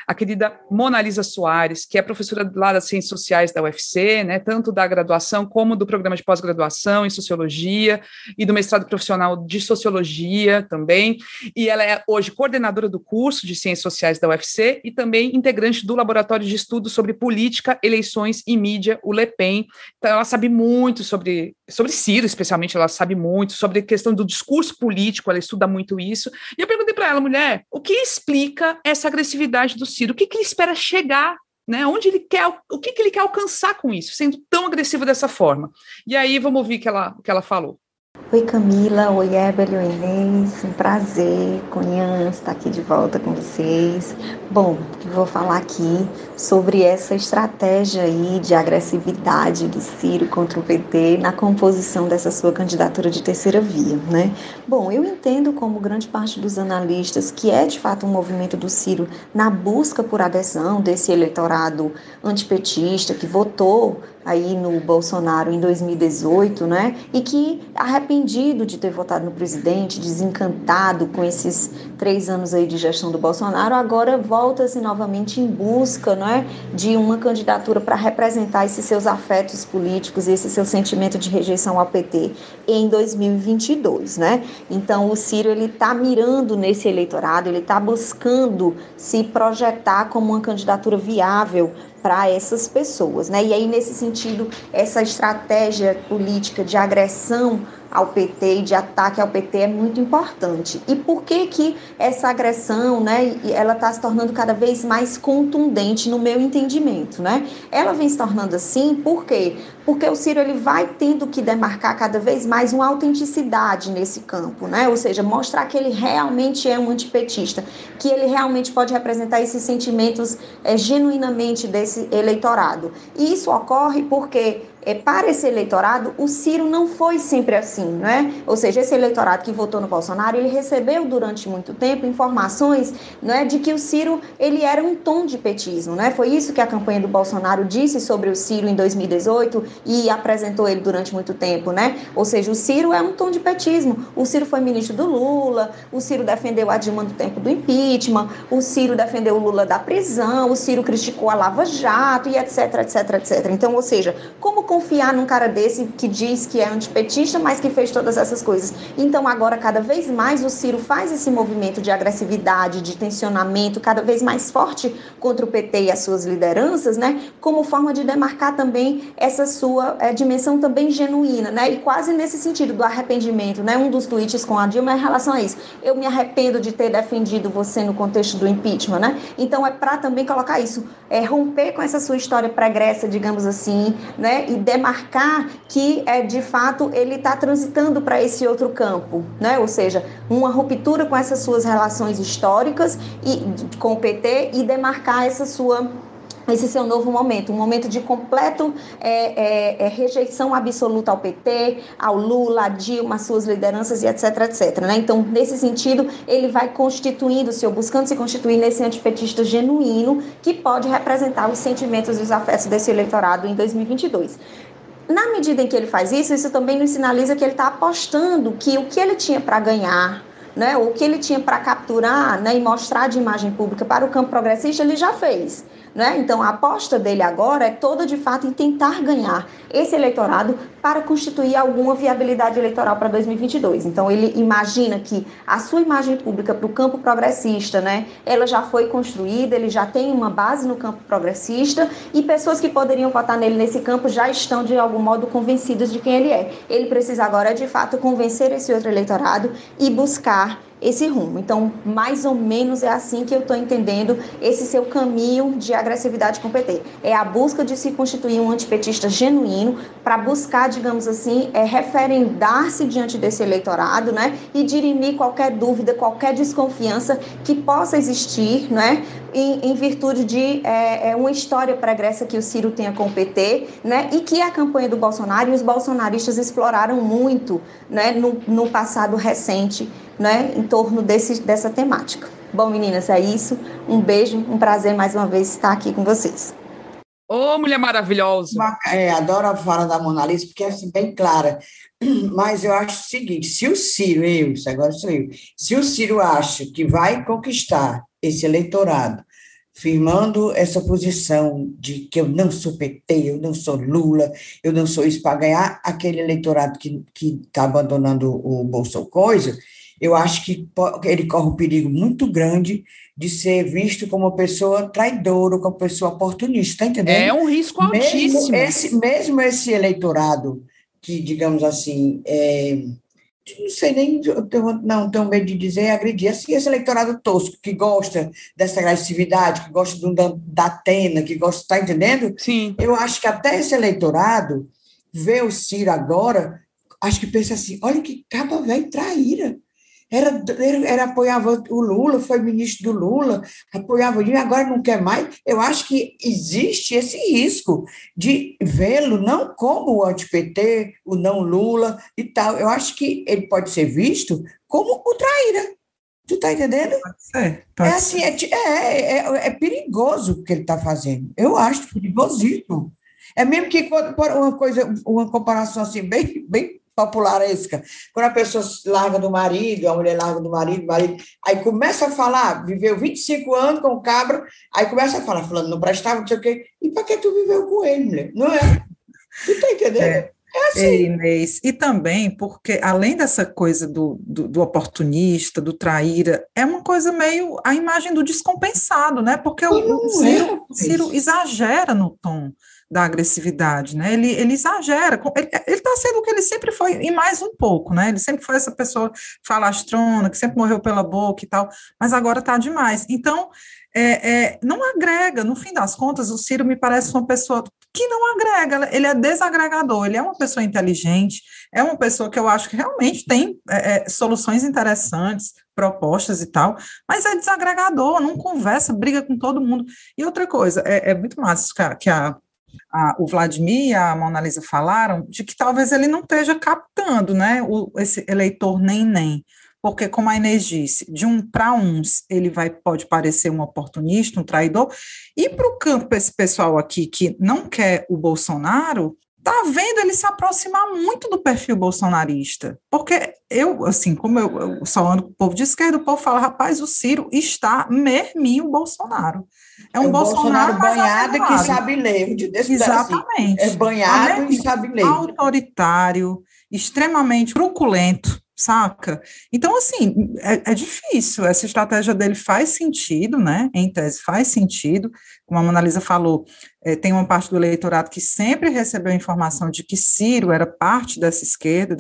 A: a querida Mona Lisa Soares, que é professora lá das Ciências Sociais da UFC, né, tanto da graduação como do programa de pós-graduação em Sociologia e do mestrado profissional de Sociologia também, e ela é hoje coordenadora do curso de Ciências Sociais da UFC e também integrante do Laboratório de Estudos sobre Política, Eleições e Mídia, o LEPEN. Então, ela sabe muito sobre Ciro, especialmente, ela sabe muito sobre a questão do discurso político, ela estuda muito isso. E eu perguntei para ela, mulher, o que explica essa agressividade do Ciro? O que ele espera chegar, né? Onde ele quer, o que ele quer alcançar com isso, sendo tão agressivo dessa forma? E aí, vamos ouvir o que ela falou.
E: Oi Camila, oi Evelyn, oi Inês, um prazer, Cunhã, estar aqui de volta com vocês. Bom, vou falar aqui sobre essa estratégia aí de agressividade do Ciro contra o PT na composição dessa sua candidatura de terceira via, né? Bom, eu entendo como grande parte dos analistas que é de fato um movimento do Ciro na busca por adesão desse eleitorado antipetista que votou aí no Bolsonaro em 2018, né, e que arrependido de ter votado no presidente, desencantado com esses 3 anos aí de gestão do Bolsonaro, agora volta-se novamente em busca, né, de uma candidatura para representar esses seus afetos políticos e esse seu sentimento de rejeição ao PT em 2022, né. Então o Ciro, ele está mirando nesse eleitorado, ele está buscando se projetar como uma candidatura viável para essas pessoas, né? E aí, nesse sentido, essa estratégia política de agressão ao PT e de ataque ao PT é muito importante. E por que essa agressão, né, ela está se tornando cada vez mais contundente no meu entendimento, né? Ela vem se tornando assim, por quê? Porque o Ciro, ele vai tendo que demarcar cada vez mais uma autenticidade nesse campo, né? Ou seja, mostrar que ele realmente é um antipetista, que ele realmente pode representar esses sentimentos genuinamente desse eleitorado. E isso ocorre porque para esse eleitorado, o Ciro não foi sempre assim, né? Ou seja, esse eleitorado que votou no Bolsonaro, ele recebeu durante muito tempo informações, né, de que o Ciro, ele era um tom de petismo, né? Foi isso que a campanha do Bolsonaro disse sobre o Ciro em 2018 e apresentou ele durante muito tempo, né? Ou seja, o Ciro é um tom de petismo. O Ciro foi ministro do Lula, o Ciro defendeu a Dilma no tempo do impeachment, o Ciro defendeu o Lula da prisão, o Ciro criticou a Lava Jato e etc, etc, etc. Então, ou seja, como confiar num cara desse que diz que é antipetista, mas que fez todas essas coisas? Então, agora, cada vez mais, o Ciro faz esse movimento de agressividade, de tensionamento, cada vez mais forte contra o PT e as suas lideranças, né? Como forma de demarcar também essa sua dimensão também genuína, né? E quase nesse sentido do arrependimento, né? Um dos tweets com a Dilma é em relação a isso. Eu me arrependo de ter defendido você no contexto do impeachment, né? Então, é para também colocar isso, romper com essa sua história pregressa, digamos assim, né? E demarcar que, de fato, ele está transitando para esse outro campo, né? Ou seja, uma ruptura com essas suas relações históricas e com o PT e demarcar esse seu novo momento, um momento de completo rejeição absoluta ao PT, ao Lula, a Dilma, às suas lideranças e etc, etc, né? Então, nesse sentido, ele vai constituindo-se ou buscando se constituir nesse antipetista genuíno que pode representar os sentimentos e os afetos desse eleitorado em 2022. Na medida em que ele faz isso, isso também nos sinaliza que ele está apostando que o que ele tinha para ganhar, né, o que ele tinha para capturar, né, e mostrar de imagem pública para o campo progressista, ele já fez. Né? Então, a aposta dele agora é toda, de fato, em tentar ganhar esse eleitorado para constituir alguma viabilidade eleitoral para 2022. Então, ele imagina que a sua imagem pública para o campo progressista, né, ela já foi construída, ele já tem uma base no campo progressista e pessoas que poderiam votar nele nesse campo já estão, de algum modo, convencidas de quem ele é. Ele precisa agora, de fato, convencer esse outro eleitorado e buscar esse rumo. Então, mais ou menos é assim que eu estou entendendo esse seu caminho de agressividade com o PT. É a busca de se constituir um antipetista genuíno para buscar, digamos assim, referendar-se diante desse eleitorado, né, e dirimir qualquer dúvida, qualquer desconfiança que possa existir, né, em virtude de uma história pregressa que o Ciro tenha com o PT, né, e que a campanha do Bolsonaro e os bolsonaristas exploraram muito, né, no passado recente, né, em torno dessa temática. Bom, meninas, é isso. Um beijo, um prazer mais uma vez estar aqui com vocês.
A: Ô, mulher maravilhosa!
B: Adoro a fala da Mona Lisa, porque é assim, bem clara. Mas eu acho o seguinte, se o Ciro, se o Ciro acha que vai conquistar esse eleitorado, firmando essa posição de que eu não sou PT, eu não sou Lula, eu não sou isso, para ganhar aquele eleitorado que está abandonando o Bolsonaro coisa, eu acho que ele corre um perigo muito grande de ser visto como uma pessoa traidora, como uma pessoa oportunista, está entendendo?
A: É um risco altíssimo.
B: Mesmo esse eleitorado que, digamos assim, não sei nem, não tenho medo de dizer, agredir, assim, esse eleitorado tosco, que gosta dessa agressividade, que gosta da Atena, que gosta, está entendendo?
A: Sim.
B: Eu acho que até esse eleitorado vê o Ciro agora, acho que pensa assim, olha que caba velho traíra. Apoiava o Lula, foi ministro do Lula, apoiava ele, agora não quer mais. Eu acho que existe esse risco de vê-lo não como o anti-PT, o não Lula e tal. Eu acho que ele pode ser visto como o traíra. Tu está entendendo?
C: Pode ser.
B: É perigoso o que ele está fazendo. Eu acho perigosíssimo. É mesmo que uma comparação assim, bem popularesca. Quando a pessoa larga do marido, a mulher larga do marido, aí começa a falar, viveu 25 anos com o cabra, aí começa a falar, falando, não prestava, não sei o quê, e para que tu viveu com ele, mulher? Não é? Tu está entendendo? É assim.
C: Inês, e também porque, além dessa coisa do oportunista, do traíra, é uma coisa meio a imagem do descompensado, né? Porque o Ciro exagera no tom da agressividade, né? Ele exagera, ele está sendo o que ele sempre foi, e mais um pouco, né? Ele sempre foi essa pessoa falastrona, que sempre morreu pela boca e tal, mas agora está demais. Então, não agrega, no fim das contas, o Ciro me parece uma pessoa que não agrega, ele é desagregador, ele é uma pessoa inteligente, é uma pessoa que eu acho que realmente tem soluções interessantes, propostas e tal, mas é desagregador, não conversa, briga com todo mundo. E outra coisa, é muito massa que o Vladimir e a Mona Lisa falaram de que talvez ele não esteja captando, né, esse eleitor nem, porque, como a Inês disse, de para uns ele pode parecer um oportunista, um traidor, e para o campo, esse pessoal aqui que não quer o Bolsonaro, está vendo ele se aproximar muito do perfil bolsonarista, porque como eu só ando com o povo de esquerda, o povo fala, rapaz, o Ciro está merminho Bolsonaro. É um Bolsonaro
B: banhado que sabe ler.
C: Exatamente.
B: É banhado e sabe ler.
C: Autoritário, extremamente truculento, saca? Então, assim, é difícil. Essa estratégia dele faz sentido, né? Em tese, faz sentido. Como a Mona Lisa falou, tem uma parte do eleitorado que sempre recebeu a informação de que Ciro era parte dessa esquerda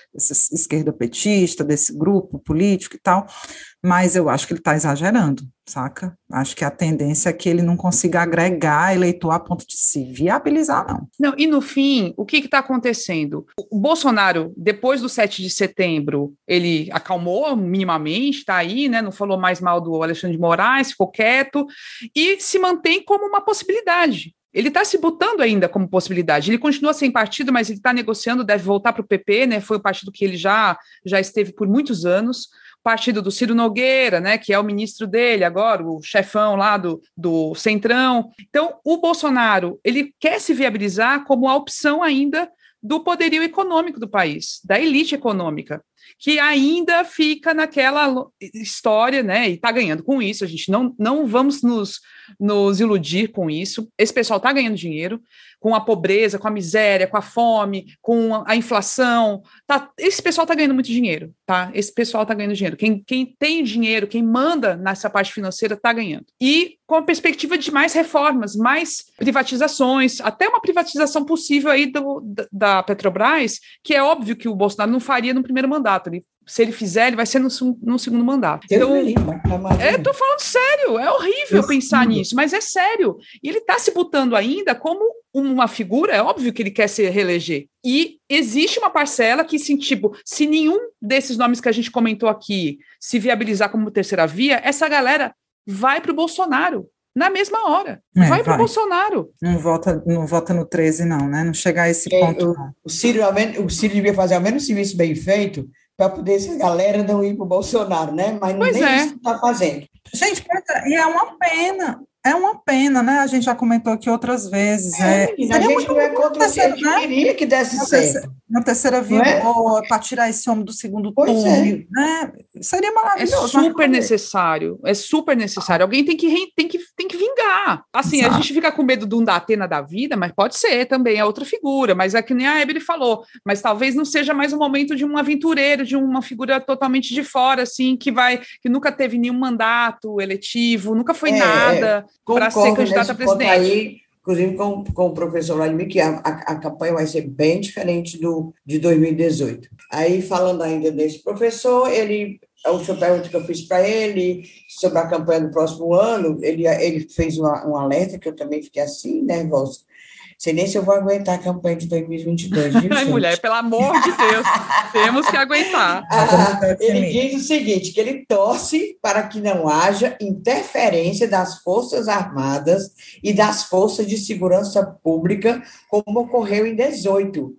C: petista, desse grupo político e tal, mas eu acho que ele está exagerando, saca? Acho que a tendência é que ele não consiga agregar eleitor a ponto de se viabilizar, não.
A: Não, e no fim, o que está acontecendo? O Bolsonaro, depois do 7 de setembro, ele acalmou minimamente, está aí, né? Não falou mais mal do Alexandre de Moraes, ficou quieto, e se mantém como uma possibilidade. Ele está se botando ainda como possibilidade. Ele continua sem partido, mas ele está negociando, deve voltar para o PP, né? Foi o partido que ele já esteve por muitos anos. Partido do Ciro Nogueira, né, que é o ministro dele agora, o chefão lá do Centrão. Então, o Bolsonaro, ele quer se viabilizar como a opção ainda do poderio econômico do país, da elite econômica, que ainda fica naquela história, né, e está ganhando com isso, a gente não vamos nos iludir com isso, esse pessoal está ganhando dinheiro, com a pobreza, com a miséria, com a fome, com a inflação, esse pessoal está ganhando muito dinheiro, tá? Esse pessoal está ganhando dinheiro. Quem tem dinheiro, quem manda nessa parte financeira está ganhando. E com a perspectiva de mais reformas, mais privatizações, até uma privatização possível aí da Petrobras, que é óbvio que o Bolsonaro não faria no primeiro mandato. Se ele fizer, ele vai ser no segundo mandato. Então, tô falando sério, é horrível pensar nisso, mas é sério. E ele está se botando ainda como uma figura, é óbvio que ele quer se reeleger. E existe uma parcela que, se nenhum desses nomes que a gente comentou aqui se viabilizar como terceira via, essa galera vai para o Bolsonaro. Na mesma hora. Vai para o Bolsonaro.
C: Não vota no 13, não, né? Não chegar a esse ponto.
B: O Ciro devia fazer ao menos um serviço bem feito para poder essa galera não ir para o Bolsonaro, né? Mas isso está fazendo.
C: Gente, e é uma pena, né? A gente já comentou aqui outras vezes.
B: A gente não é contra o Ciro, queria que desse certo.
C: Uma terceira via boa para tirar esse homem do segundo turno, né? Seria maravilhoso.
A: É super necessário. Alguém tem que vingar. Assim, a gente fica com medo de um da Atena da vida, mas pode ser também, é outra figura, mas é que nem a Evelyn falou, mas talvez não seja mais o momento de um aventureiro, de uma figura totalmente de fora, assim, que nunca teve nenhum mandato eletivo, nunca foi nada para ser candidato a presidente.
B: Aí, inclusive com o professor Vladimir, que a campanha vai ser bem diferente de 2018. Aí, falando ainda desse professor, a última pergunta que eu fiz para ele sobre a campanha do próximo ano, ele fez um alerta, que eu também fiquei assim, nervosa. Sei nem se eu vou aguentar a campanha de 2022, viu,
A: Ai, mulher, pelo amor de Deus, temos que aguentar.
B: Ele diz o seguinte, que ele torce para que não haja interferência das Forças Armadas e das Forças de Segurança Pública, como ocorreu em 2018.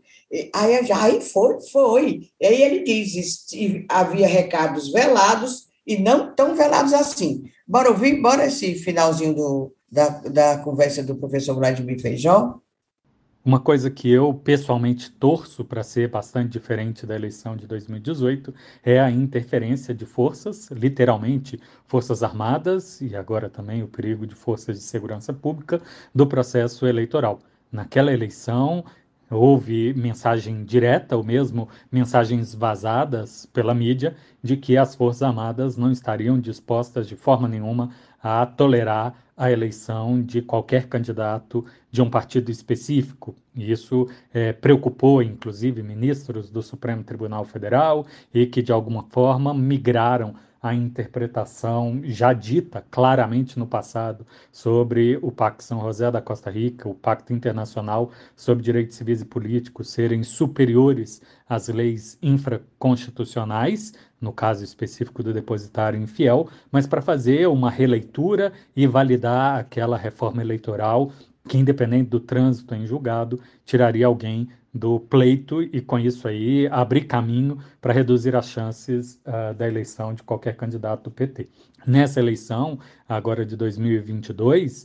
B: Aí foi. E aí ele diz que havia recados velados e não tão velados assim. Bora esse finalzinho da conversa do professor Vladimir Feijó?
D: Uma coisa que eu pessoalmente torço para ser bastante diferente da eleição de 2018 é a interferência de forças, literalmente forças armadas e agora também o perigo de forças de segurança pública do processo eleitoral. Naquela eleição houve mensagem direta ou mesmo mensagens vazadas pela mídia de que as forças armadas não estariam dispostas de forma nenhuma a tolerar a eleição de qualquer candidato de um partido específico. E isso preocupou, inclusive, ministros do Supremo Tribunal Federal e que, de alguma forma, migraram a interpretação já dita claramente no passado sobre o Pacto São José da Costa Rica, o Pacto Internacional sobre Direitos Civis e Políticos serem superiores às leis infraconstitucionais, no caso específico do depositário infiel, mas para fazer uma releitura e validar aquela reforma eleitoral que, independente do trânsito em julgado, tiraria alguém do pleito e, com isso aí, abrir caminho para reduzir as chances da eleição de qualquer candidato do PT. Nessa eleição, agora de 2022,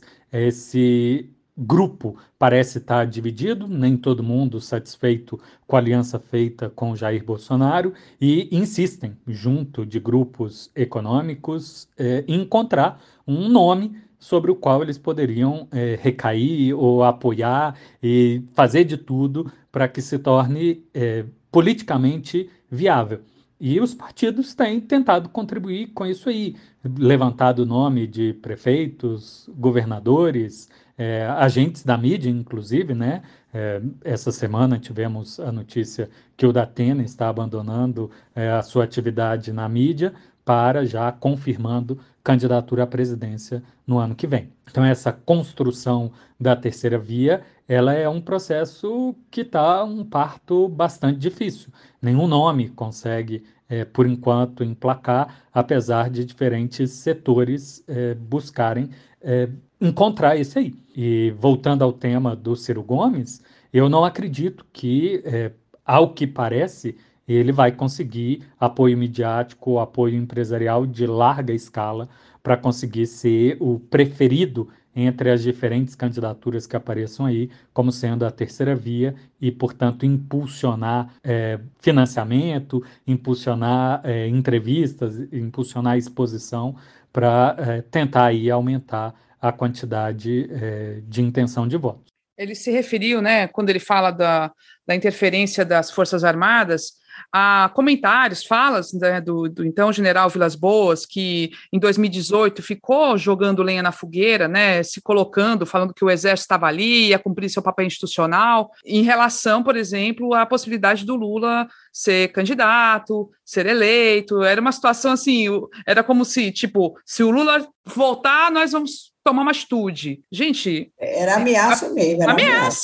D: esse grupo parece estar dividido, nem todo mundo satisfeito com a aliança feita com Jair Bolsonaro e insistem, junto de grupos econômicos, em encontrar um nome sobre o qual eles poderiam recair ou apoiar e fazer de tudo para que se torne politicamente viável. E os partidos têm tentado contribuir com isso aí, levantado o nome de prefeitos, governadores, agentes da mídia, inclusive, né? Essa semana tivemos a notícia que o Datena está abandonando a sua atividade na mídia para já confirmando candidatura à presidência no ano que vem. Então, essa construção da terceira via, ela é um processo que está um parto bastante difícil. Nenhum nome consegue, por enquanto, emplacar, apesar de diferentes setores buscarem encontrar esse aí. E voltando ao tema do Ciro Gomes, eu não acredito que, ao que parece, ele vai conseguir apoio midiático, apoio empresarial de larga escala para conseguir ser o preferido entre as diferentes candidaturas que apareçam aí, como sendo a terceira via e, portanto, impulsionar financiamento, impulsionar entrevistas, impulsionar exposição para tentar aí aumentar a quantidade de intenção de voto.
A: Ele se referiu, né, quando ele fala da interferência das Forças Armadas, a comentários, falas, né, do então general Vilas Boas, que em 2018 ficou jogando lenha na fogueira, né, se colocando, falando que o exército estava ali, ia cumprir seu papel institucional, em relação, por exemplo, à possibilidade do Lula ser candidato, ser eleito. Era uma situação assim, era como se, tipo, se o Lula voltar, nós vamos tomar uma atitude. Gente...
B: Era ameaça mesmo. Era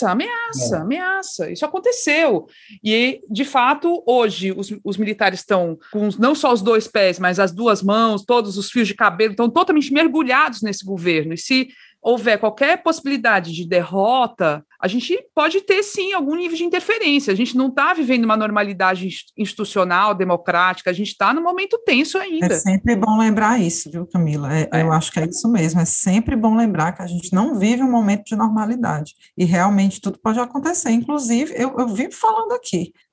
A: ameaça. Isso aconteceu. E, de fato, hoje, os militares estão com não só os dois pés, mas as duas mãos, todos os fios de cabelo, estão totalmente mergulhados nesse governo. E se houver qualquer possibilidade de derrota, a gente pode ter, sim, algum nível de interferência. A gente não está vivendo uma normalidade institucional, democrática, a gente está num momento tenso ainda.
C: É sempre bom lembrar isso, viu, Camila? Eu acho que é isso mesmo, é sempre bom lembrar que a gente não vive um momento de normalidade, e realmente tudo pode acontecer. Inclusive, eu vivo falando aqui,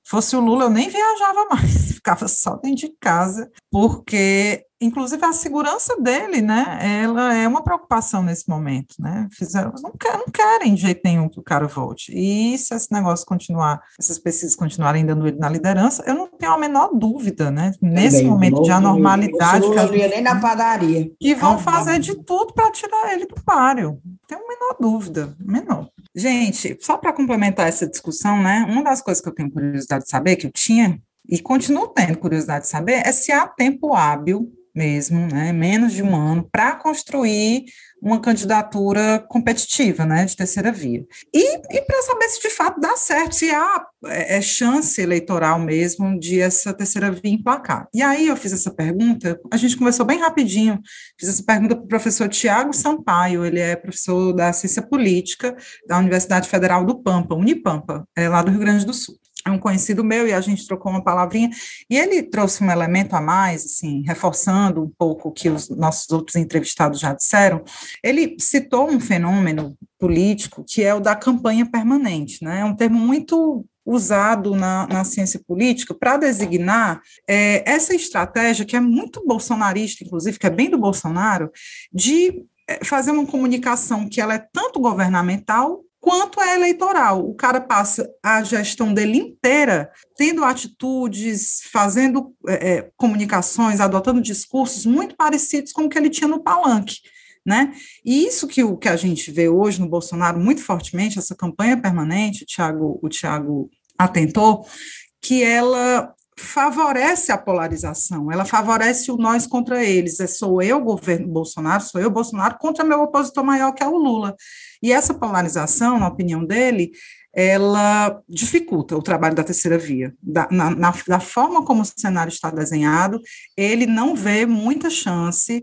C: Fosse o Lula, eu nem viajava mais, ficava só dentro de casa, porque, inclusive, a segurança dele, né, ela é uma preocupação nesse momento, né, não querem de jeito nenhum que o cara volte, e se esse negócio continuar, essas pesquisas continuarem dando ele na liderança, eu não tenho a menor dúvida, né, nesse momento de anormalidade,
B: o Lula não ia nem na padaria.
C: que vão fazer de tudo para tirar ele do páreo, não tenho a menor dúvida, menor. Gente, só para complementar essa discussão, né, uma das coisas que eu tenho curiosidade de saber, que eu tinha e continuo tendo curiosidade de saber, é se há tempo hábil mesmo, né, menos de um ano, para construir uma candidatura competitiva, né, de terceira via. E para saber se de fato dá certo, se há chance eleitoral mesmo de essa terceira via emplacar. E aí eu fiz essa pergunta, a gente conversou bem rapidinho, fiz essa pergunta para o professor Tiago Sampaio, ele é professor da Ciência Política da Universidade Federal do Pampa, Unipampa, lá do Rio Grande do Sul. É um conhecido meu e a gente trocou uma palavrinha, e ele trouxe um elemento a mais, assim, reforçando um pouco o que os nossos outros entrevistados já disseram. Ele citou um fenômeno político que é o da campanha permanente, né? É um termo muito usado na ciência política para designar essa estratégia que é muito bolsonarista, inclusive, que é bem do Bolsonaro, de fazer uma comunicação que ela é tanto governamental quanto é eleitoral. O cara passa a gestão dele inteira tendo atitudes, fazendo comunicações, adotando discursos muito parecidos com o que ele tinha no palanque, né? E isso que a gente vê hoje no Bolsonaro muito fortemente, essa campanha permanente, o Thiago atentou, que ela favorece a polarização, ela favorece o nós contra eles, sou eu, governo Bolsonaro, sou eu, Bolsonaro, contra meu opositor maior, que é o Lula. E essa polarização, na opinião dele, ela dificulta o trabalho da terceira via. Da forma como o cenário está desenhado, ele não vê muita chance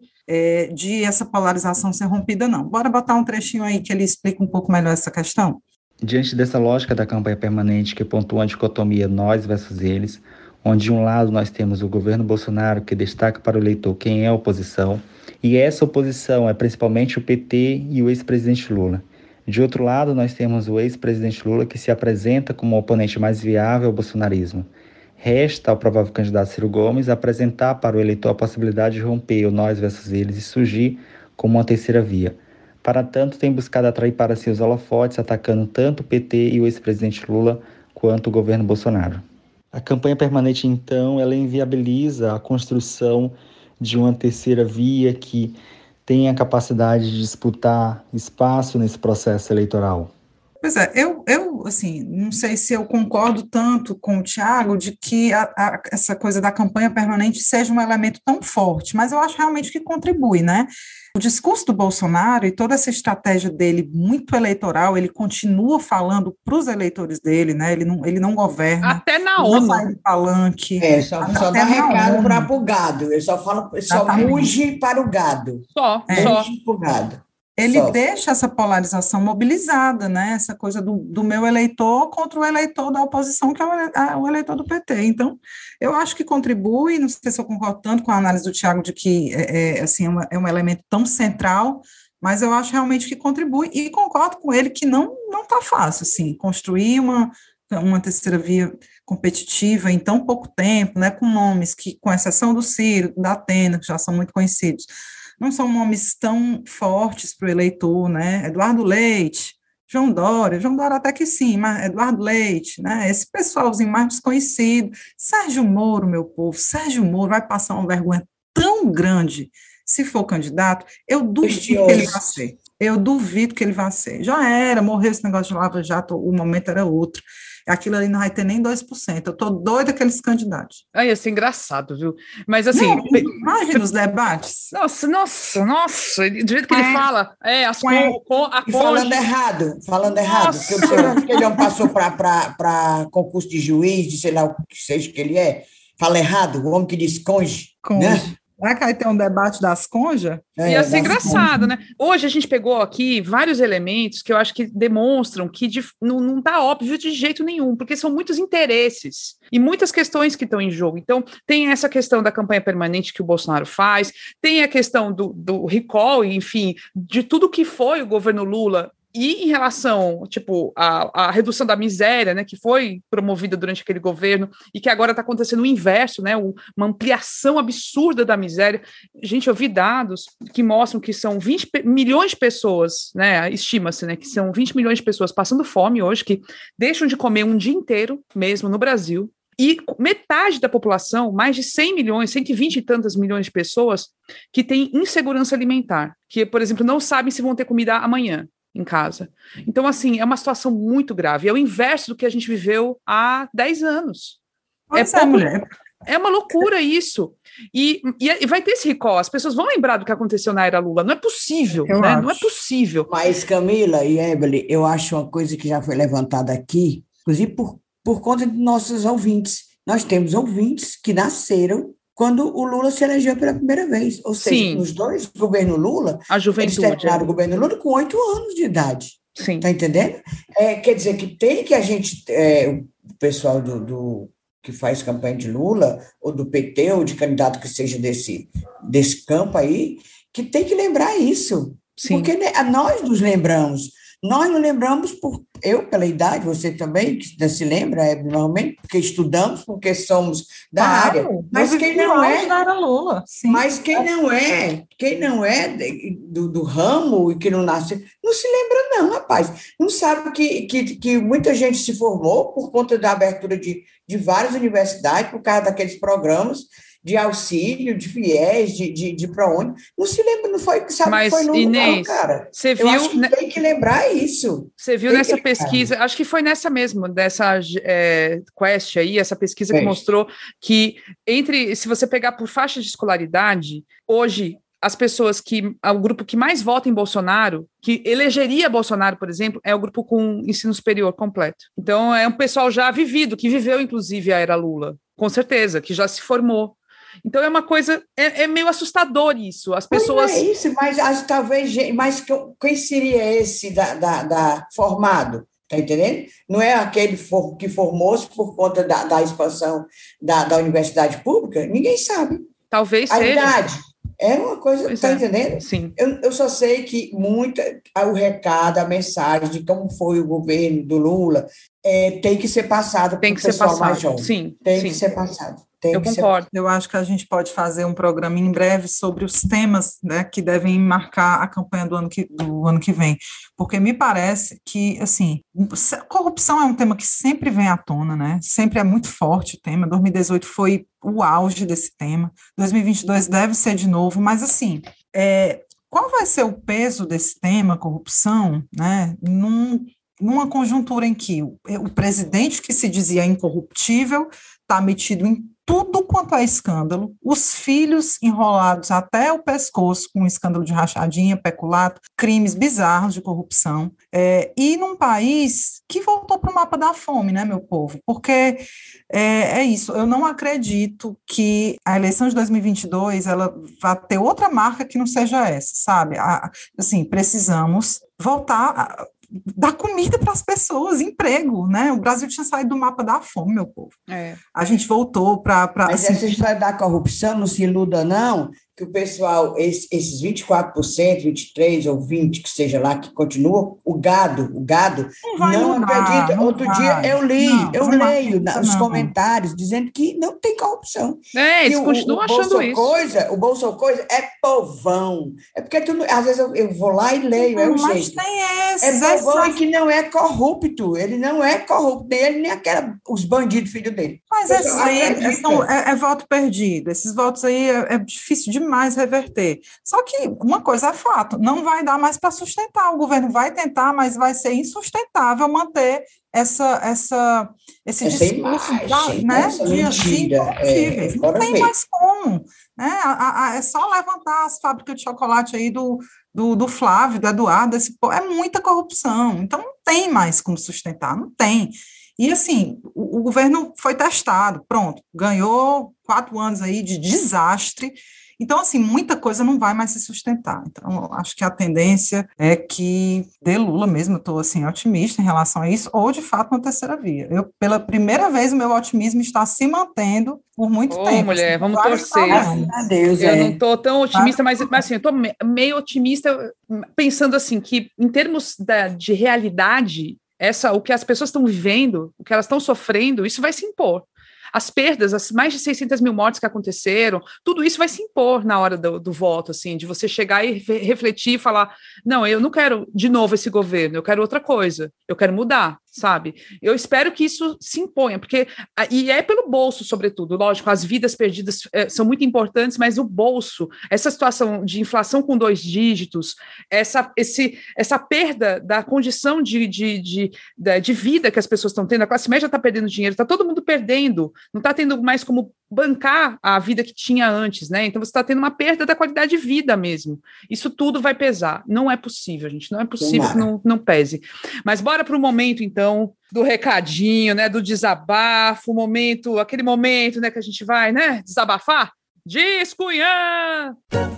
C: de essa polarização ser rompida, não. Bora botar um trechinho aí que ele explica um pouco melhor essa questão?
F: Diante dessa lógica da campanha permanente que pontua a dicotomia nós versus eles, onde de um lado nós temos o governo Bolsonaro que destaca para o eleitor quem é a oposição, e essa oposição é principalmente o PT e o ex-presidente Lula. De outro lado, nós temos o ex-presidente Lula que se apresenta como o oponente mais viável ao bolsonarismo. Resta ao provável candidato Ciro Gomes apresentar para o eleitor a possibilidade de romper o nós versus eles e surgir como uma terceira via. Para tanto, tem buscado atrair para si os holofotes, atacando tanto o PT e o ex-presidente Lula quanto o governo Bolsonaro. A campanha permanente, então, ela inviabiliza a construção de uma terceira via que tenha a capacidade de disputar espaço nesse processo eleitoral.
C: Pois é, eu assim, não sei se eu concordo tanto com o Thiago de que essa coisa da campanha permanente seja um elemento tão forte, mas eu acho realmente que contribui, né? O discurso do Bolsonaro e toda essa estratégia dele muito eleitoral, ele continua falando para os eleitores dele, né? Ele não governa.
A: Até na ONU.
C: Não sai do palanque.
B: Só dá recado para o gado. Ele só muge para o gado. Muge para o gado.
C: Ele deixa essa polarização mobilizada, né? Essa coisa do meu eleitor contra o eleitor da oposição, que é o eleitor do PT. Então, eu acho que contribui, não sei se eu concordo tanto com a análise do Thiago de que é um elemento tão central, mas eu acho realmente que contribui, e concordo com ele que não está fácil, assim, construir uma terceira via competitiva em tão pouco tempo, né? Com nomes que, com exceção do Ciro, da Atena, que já são muito conhecidos, não são nomes tão fortes para o eleitor, né? Eduardo Leite, João Dória até que sim, mas Eduardo Leite, né? Esse pessoalzinho mais desconhecido, Sérgio Moro, meu povo, Sérgio Moro vai passar uma vergonha tão grande se for candidato, eu duvido que ele vai ser. Eu duvido que ele vai ser. Já era, morreu esse negócio de Lava Jato, o momento era outro. Aquilo ali não vai ter nem 2%. Eu estou doida aqueles candidatos.
A: Ai, ia ser engraçado, viu? Mas assim... Não,
C: imagina os debates.
A: Nossa, do jeito que ele fala,
B: falando errado. Porque o senhor que ele não passou para concurso de juiz, de sei lá o que seja que ele é, fala errado, o homem que diz conge. Né?
C: Será que vai ter um debate das conjas?
A: Ia ser engraçado, né? Hoje a gente pegou aqui vários elementos que eu acho que demonstram que não está óbvio de jeito nenhum, porque são muitos interesses e muitas questões que estão em jogo. Então, tem essa questão da campanha permanente que o Bolsonaro faz, tem a questão do recall, enfim, de tudo que foi o governo Lula E em relação, tipo, à redução da miséria, né, que foi promovida durante aquele governo e que agora está acontecendo o inverso, né, uma ampliação absurda da miséria. Gente, eu vi dados que mostram que são 20 milhões de pessoas, né, estima-se, né, que são 20 milhões de pessoas passando fome hoje, que deixam de comer um dia inteiro, mesmo no Brasil. E metade da população, mais de 100 milhões, 120 e tantas milhões de pessoas, que têm insegurança alimentar, que, por exemplo, não sabem se vão ter comida amanhã em casa. Então, assim, é uma situação muito grave. É o inverso do que a gente viveu há 10 anos.
C: Mulher.
A: É uma loucura isso. E vai ter esse recall. As pessoas vão lembrar do que aconteceu na era Lula. Não é possível, né? Não é possível.
B: Mas, Camila e Evelyn, eu acho uma coisa que já foi levantada aqui, inclusive por conta de nossos ouvintes. Nós temos ouvintes que nasceram quando o Lula se elegeu pela primeira vez. Ou seja,
A: Sim.
B: nos dois governos Lula,
A: a juventude,
B: eles terminaram o governo Lula com 8 anos de idade.
A: Sim.
B: Tá entendendo? Quer dizer que a gente, o pessoal que faz campanha de Lula, ou do PT, ou de candidato que seja desse campo aí, que tem que lembrar isso.
A: Sim.
B: Porque nós nos lembramos. Nós não lembramos, eu pela idade, você também, que se lembra, normalmente, porque estudamos, porque somos da área. Mas quem não é,
C: Lula, sim.
B: Mas quem não é do ramo e que não nasce, não se lembra não, rapaz. Não sabe que muita gente se formou por conta da abertura de várias universidades, por causa daqueles programas de auxílio, de FIES, de ProUni. Não se lembra, não foi, sabe?
A: Mas,
B: foi Lula,
A: Inês,
B: não, cara.
A: Você viu,
B: eu acho que tem que lembrar isso.
A: Você viu nessa pesquisa, acho que foi nessa mesmo, dessa Quest aí, essa pesquisa que mostrou que se você pegar por faixa de escolaridade, hoje as pessoas o grupo que mais vota em Bolsonaro, que elegeria Bolsonaro, por exemplo, é o grupo com ensino superior completo. Então é um pessoal já vivido, que viveu inclusive a era Lula, com certeza, que já se formou. Então é uma coisa, é meio assustador isso. As pessoas.
B: Não é isso, mas quem seria esse da formado? Tá entendendo? Não é aquele que formou-se por conta da expansão da universidade pública? Ninguém sabe.
A: Talvez
B: a
A: seja.
B: idade é uma coisa, tá entendendo?
A: Sim.
B: Eu só sei que o recado, a mensagem de como foi o governo do Lula tem que ser passado para o pessoal mais jovem.
A: Sim,
B: tem que ser passado.
A: Eu concordo.
C: Eu acho que a gente pode fazer um programa em breve sobre os temas, né, que devem marcar a campanha do ano que vem, porque me parece que, assim, corrupção é um tema que sempre vem à tona, né, sempre é muito forte o tema. 2018 foi o auge desse tema, 2022 deve ser de novo, mas, assim, qual vai ser o peso desse tema, corrupção, né, numa conjuntura em que o presidente que se dizia incorruptível está metido em tudo quanto é escândalo, os filhos enrolados até o pescoço com escândalo de rachadinha, peculato, crimes bizarros de corrupção, e num país que voltou para o mapa da fome, né, meu povo? Porque é isso, eu não acredito que a eleição de 2022 ela vá ter outra marca que não seja essa, sabe? Assim, precisamos voltar dar comida para as pessoas, emprego, né? O Brasil tinha saído do mapa da fome, meu povo. A gente voltou para...
B: Mas assim, essa história da corrupção, não se iluda, não, que o pessoal, esses 24%, 23% ou 20%, que seja lá, que continua, o gado não acredita. Outro dia eu leio os comentários dizendo que não tem corrupção.
A: Eles continuam achando isso.
B: O Bolsa Coisa é povão. É porque às vezes eu vou lá e leio, é o
C: mas
B: jeito.
C: Tem esses,
B: povão e que não é corrupto. Ele não é corrupto, nem ele, nem os bandidos filho dele.
C: Mas esses aí é voto perdido. Esses votos aí é difícil demais reverter. Só que uma coisa é fato, não vai dar mais para sustentar. O governo vai tentar, mas vai ser insustentável manter esse discurso
B: essa mentira.
C: Não tem mais como. Né? É só levantar as fábricas de chocolate aí do Flávio, do Eduardo, é muita corrupção. Então não tem mais como sustentar, não tem. E, assim, o governo foi testado, pronto, ganhou 4 anos aí de desastre, Então, assim, muita coisa não vai mais se sustentar. Então, acho que a tendência é que dê Lula mesmo, eu estou, assim, otimista em relação a isso, ou, de fato, uma terceira via. Pela primeira vez, o meu otimismo está se mantendo por muito tempo.
A: Mulher,
C: assim,
A: vamos torcer.
B: Deus,
A: eu não estou tão otimista, mas assim, eu estou meio otimista pensando assim, que em termos de realidade, o que as pessoas estão vivendo, o que elas estão sofrendo, isso vai se impor. As perdas, as mais de 600 mil mortes que aconteceram, tudo isso vai se impor na hora do voto, assim, de você chegar e refletir e falar, não, eu não quero de novo esse governo, eu quero outra coisa, eu quero mudar, sabe? Eu espero que isso se imponha, porque, e é pelo bolso, sobretudo, lógico, as vidas perdidas são muito importantes, mas o bolso, essa situação de inflação com 2 dígitos, essa perda da condição de vida que as pessoas estão tendo, a classe média está perdendo dinheiro, está todo mundo perdendo, não está tendo mais como bancar a vida que tinha antes, né? Então você está tendo uma perda da qualidade de vida mesmo. Isso tudo vai pesar. Não é possível, gente. Não é possível que não pese. Mas bora para o momento, então, do recadinho, né? Do desabafo, aquele momento, né? Que a gente vai, né? Desabafar. Diz, Cunhã!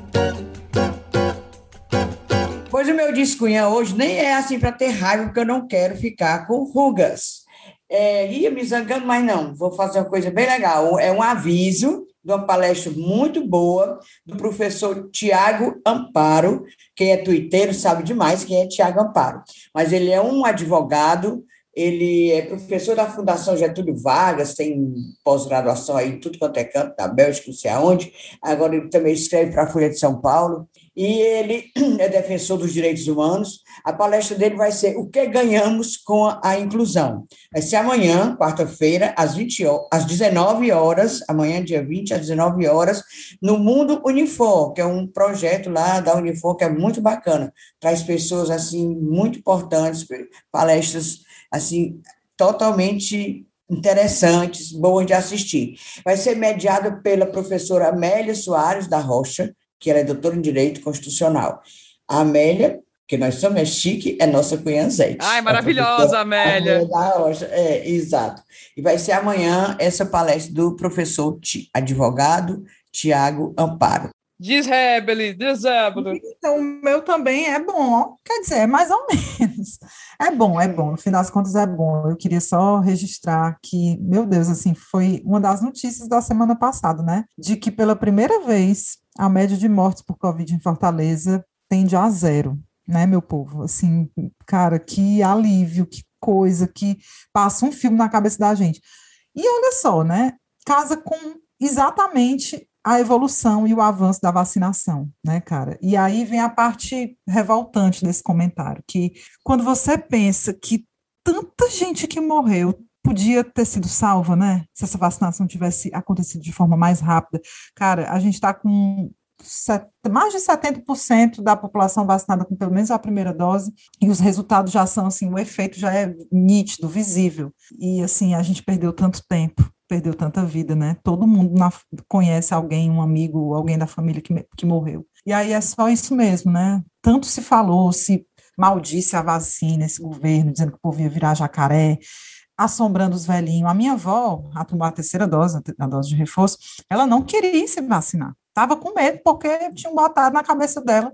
B: Pois o meu Discunha hoje nem é assim para ter raiva, porque eu não quero ficar com rugas. Ia me zangando, mas não, vou fazer uma coisa bem legal. É um aviso de uma palestra muito boa do professor Tiago Amparo. Quem é tuiteiro sabe demais quem é Tiago Amparo. Mas ele é um advogado, ele é professor da Fundação Getúlio Vargas, tem pós-graduação aí em tudo quanto é canto, da Bélgica, não sei aonde. Agora ele também escreve para a Folha de São Paulo. E ele é defensor dos direitos humanos. A palestra dele vai ser O que ganhamos com a inclusão. Vai ser amanhã, quarta-feira, às 19 horas, amanhã, dia 20, às 19 horas, no Mundo Unifor, que é um projeto lá da Unifor que é muito bacana. Traz pessoas, assim, muito importantes, palestras, assim, totalmente interessantes, boas de assistir. Vai ser mediada pela professora Amélia Soares da Rocha, que ela é doutora em Direito Constitucional. A Amélia, que nós somos chique, é nossa cunhãzete.
A: Ai, maravilhosa, Amélia.
B: Exato. E vai ser amanhã essa palestra do professor advogado Tiago Amparo.
A: Diz, Rebeli, diz, Éboli.
C: Então, o meu também é bom, quer dizer, é mais ou menos. É bom, no fim das contas é bom. Eu queria só registrar que, meu Deus, assim, foi uma das notícias da semana passada, né? De que pela primeira vez a média de mortes por Covid em Fortaleza tende a 0, né, meu povo? Assim, cara, que alívio, que coisa, que passa um filme na cabeça da gente. E olha só, né, casa com exatamente a evolução e o avanço da vacinação, né, cara? E aí vem a parte revoltante desse comentário, que quando você pensa que tanta gente que morreu podia ter sido salva, né? Se essa vacinação tivesse acontecido de forma mais rápida. Cara, a gente está com mais de 70% da população vacinada com pelo menos a primeira dose, e os resultados já são, assim, o efeito já é nítido, visível. E, assim, a gente perdeu tanto tempo, perdeu tanta vida, né? Todo mundo conhece alguém, um amigo, alguém da família que morreu. E aí é só isso mesmo, né? Tanto se falou, se maldisse a vacina, esse governo, dizendo que o povo ia virar jacaré, assombrando os velhinhos. A minha avó, a tomar a terceira dose, a dose de reforço, ela não queria se vacinar. Estava com medo porque tinham botado na cabeça dela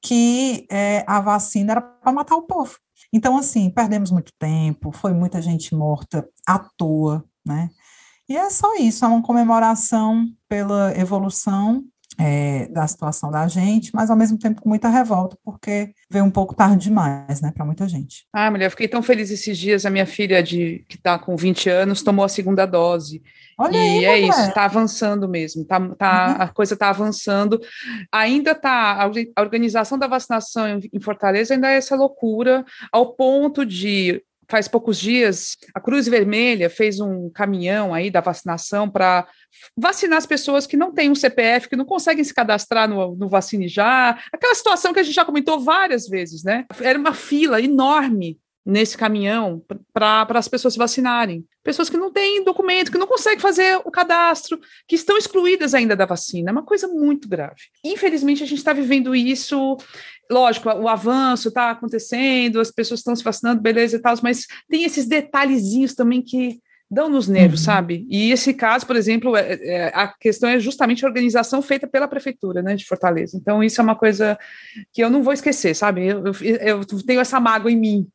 C: que a vacina era para matar o povo. Então, assim, perdemos muito tempo, foi muita gente morta à toa, né? E é só isso, é uma comemoração pela evolução da situação da gente, mas ao mesmo tempo com muita revolta, porque veio um pouco tarde demais, né, para muita gente.
A: Ah, mulher, eu fiquei tão feliz esses dias, a minha filha que está com 20 anos tomou a segunda dose.
C: Olha
A: e
C: aí,
A: isso, está avançando mesmo, a coisa está avançando. Ainda está, a organização da vacinação em Fortaleza ainda é essa loucura, ao ponto de, faz poucos dias, a Cruz Vermelha fez um caminhão aí da vacinação para vacinar as pessoas que não têm um CPF, que não conseguem se cadastrar no Vacine Já, aquela situação que a gente já comentou várias vezes, né? Era uma fila enorme nesse caminhão para as pessoas se vacinarem. Pessoas que não têm documento, que não conseguem fazer o cadastro, que estão excluídas ainda da vacina. É uma coisa muito grave. Infelizmente, a gente está vivendo isso. Lógico, o avanço está acontecendo, as pessoas estão se vacinando, beleza e tal, mas tem esses detalhezinhos também que dão nos nervos, sabe? E esse caso, por exemplo, a questão é justamente a organização feita pela prefeitura, né, de Fortaleza. Então, isso é uma coisa que eu não vou esquecer, sabe? Eu tenho essa mágoa em mim,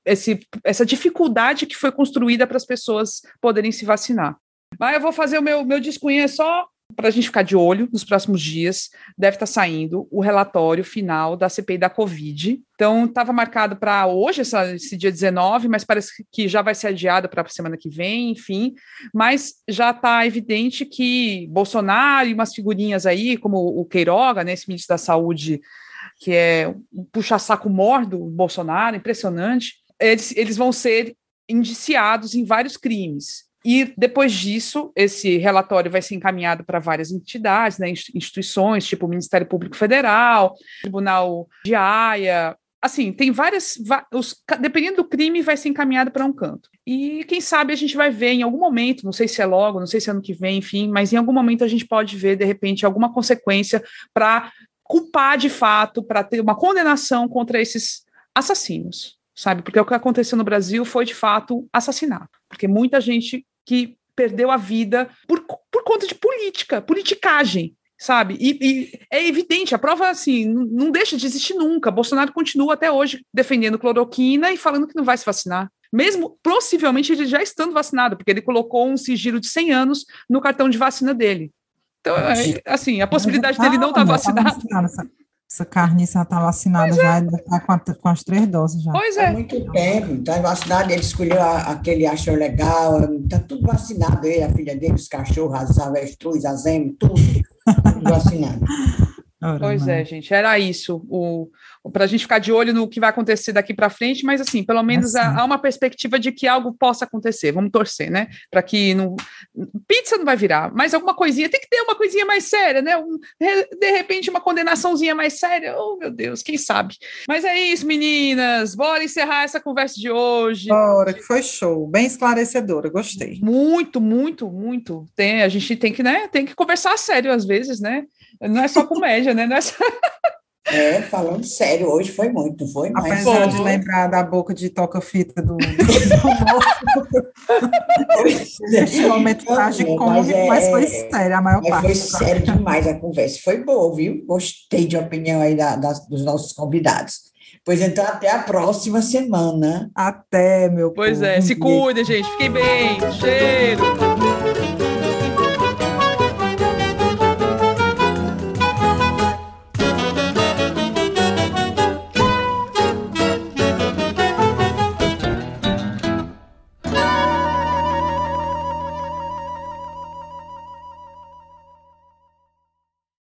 A: essa dificuldade que foi construída para as pessoas poderem se vacinar. Mas eu vou fazer o meu discurso só para a gente ficar de olho nos próximos dias. Deve estar saindo o relatório final da CPI da Covid. Então, estava marcado para hoje, esse dia 19, mas parece que já vai ser adiado para a semana que vem, enfim. Mas já está evidente que Bolsonaro e umas figurinhas aí, como o Queiroga, né, esse ministro da Saúde, que é um puxa-saco mor do Bolsonaro, impressionante, eles vão ser indiciados em vários crimes. E depois disso, esse relatório vai ser encaminhado para várias entidades, né, instituições, tipo o Ministério Público Federal, Tribunal de Haia, assim, tem várias, dependendo do crime, vai ser encaminhado para um canto. E quem sabe a gente vai ver em algum momento, não sei se é logo, não sei se é ano que vem, enfim, mas em algum momento a gente pode ver, de repente, alguma consequência para culpar de fato, para ter uma condenação contra esses assassinos, sabe? Porque o que aconteceu no Brasil foi, de fato, assassinato. Porque muita gente que perdeu a vida por conta de politicagem, sabe? E é evidente, a prova, assim, não deixa de existir nunca. Bolsonaro continua até hoje defendendo cloroquina e falando que não vai se vacinar. Mesmo, possivelmente, ele já estando vacinado, porque ele colocou um sigilo de 100 anos no cartão de vacina dele. Então, assim, a possibilidade dele não estar vacinado...
C: Essa carniça está vacinada já, ele está com as 3 doses já.
A: Pois é.
B: Há muito tempo, está vacinado, ele escolheu aquele achou legal, está tudo vacinado, ele, a filha dele, os cachorros, as avestruz, as emu, tudo vacinado.
A: Pois é, gente, era isso, para a gente ficar de olho no que vai acontecer daqui para frente, mas assim, pelo menos há uma perspectiva de que algo possa acontecer, vamos torcer, né, para que pizza não vai virar, mas alguma coisinha, tem que ter uma coisinha mais séria, né, de repente uma condenaçãozinha mais séria, oh meu Deus, quem sabe, mas é isso, meninas, bora encerrar essa conversa de hoje.
C: Bora, que foi show, bem esclarecedora, gostei.
A: Muito, muito, muito, a gente tem que conversar sério às vezes, né, não é só comédia, né? Não é só...
B: Falando sério, hoje foi muito, não foi?
C: Apesar de lembrar da boca de toca-fita do Esse momento tragicômico, mas foi sério a maior parte.
B: Foi sério demais a conversa, foi boa, viu? Gostei de opinião aí dos nossos convidados. Pois então, até a próxima semana.
C: Até, meu
A: pois povo. Se cuida, gente. Fiquem bem. Cheiro.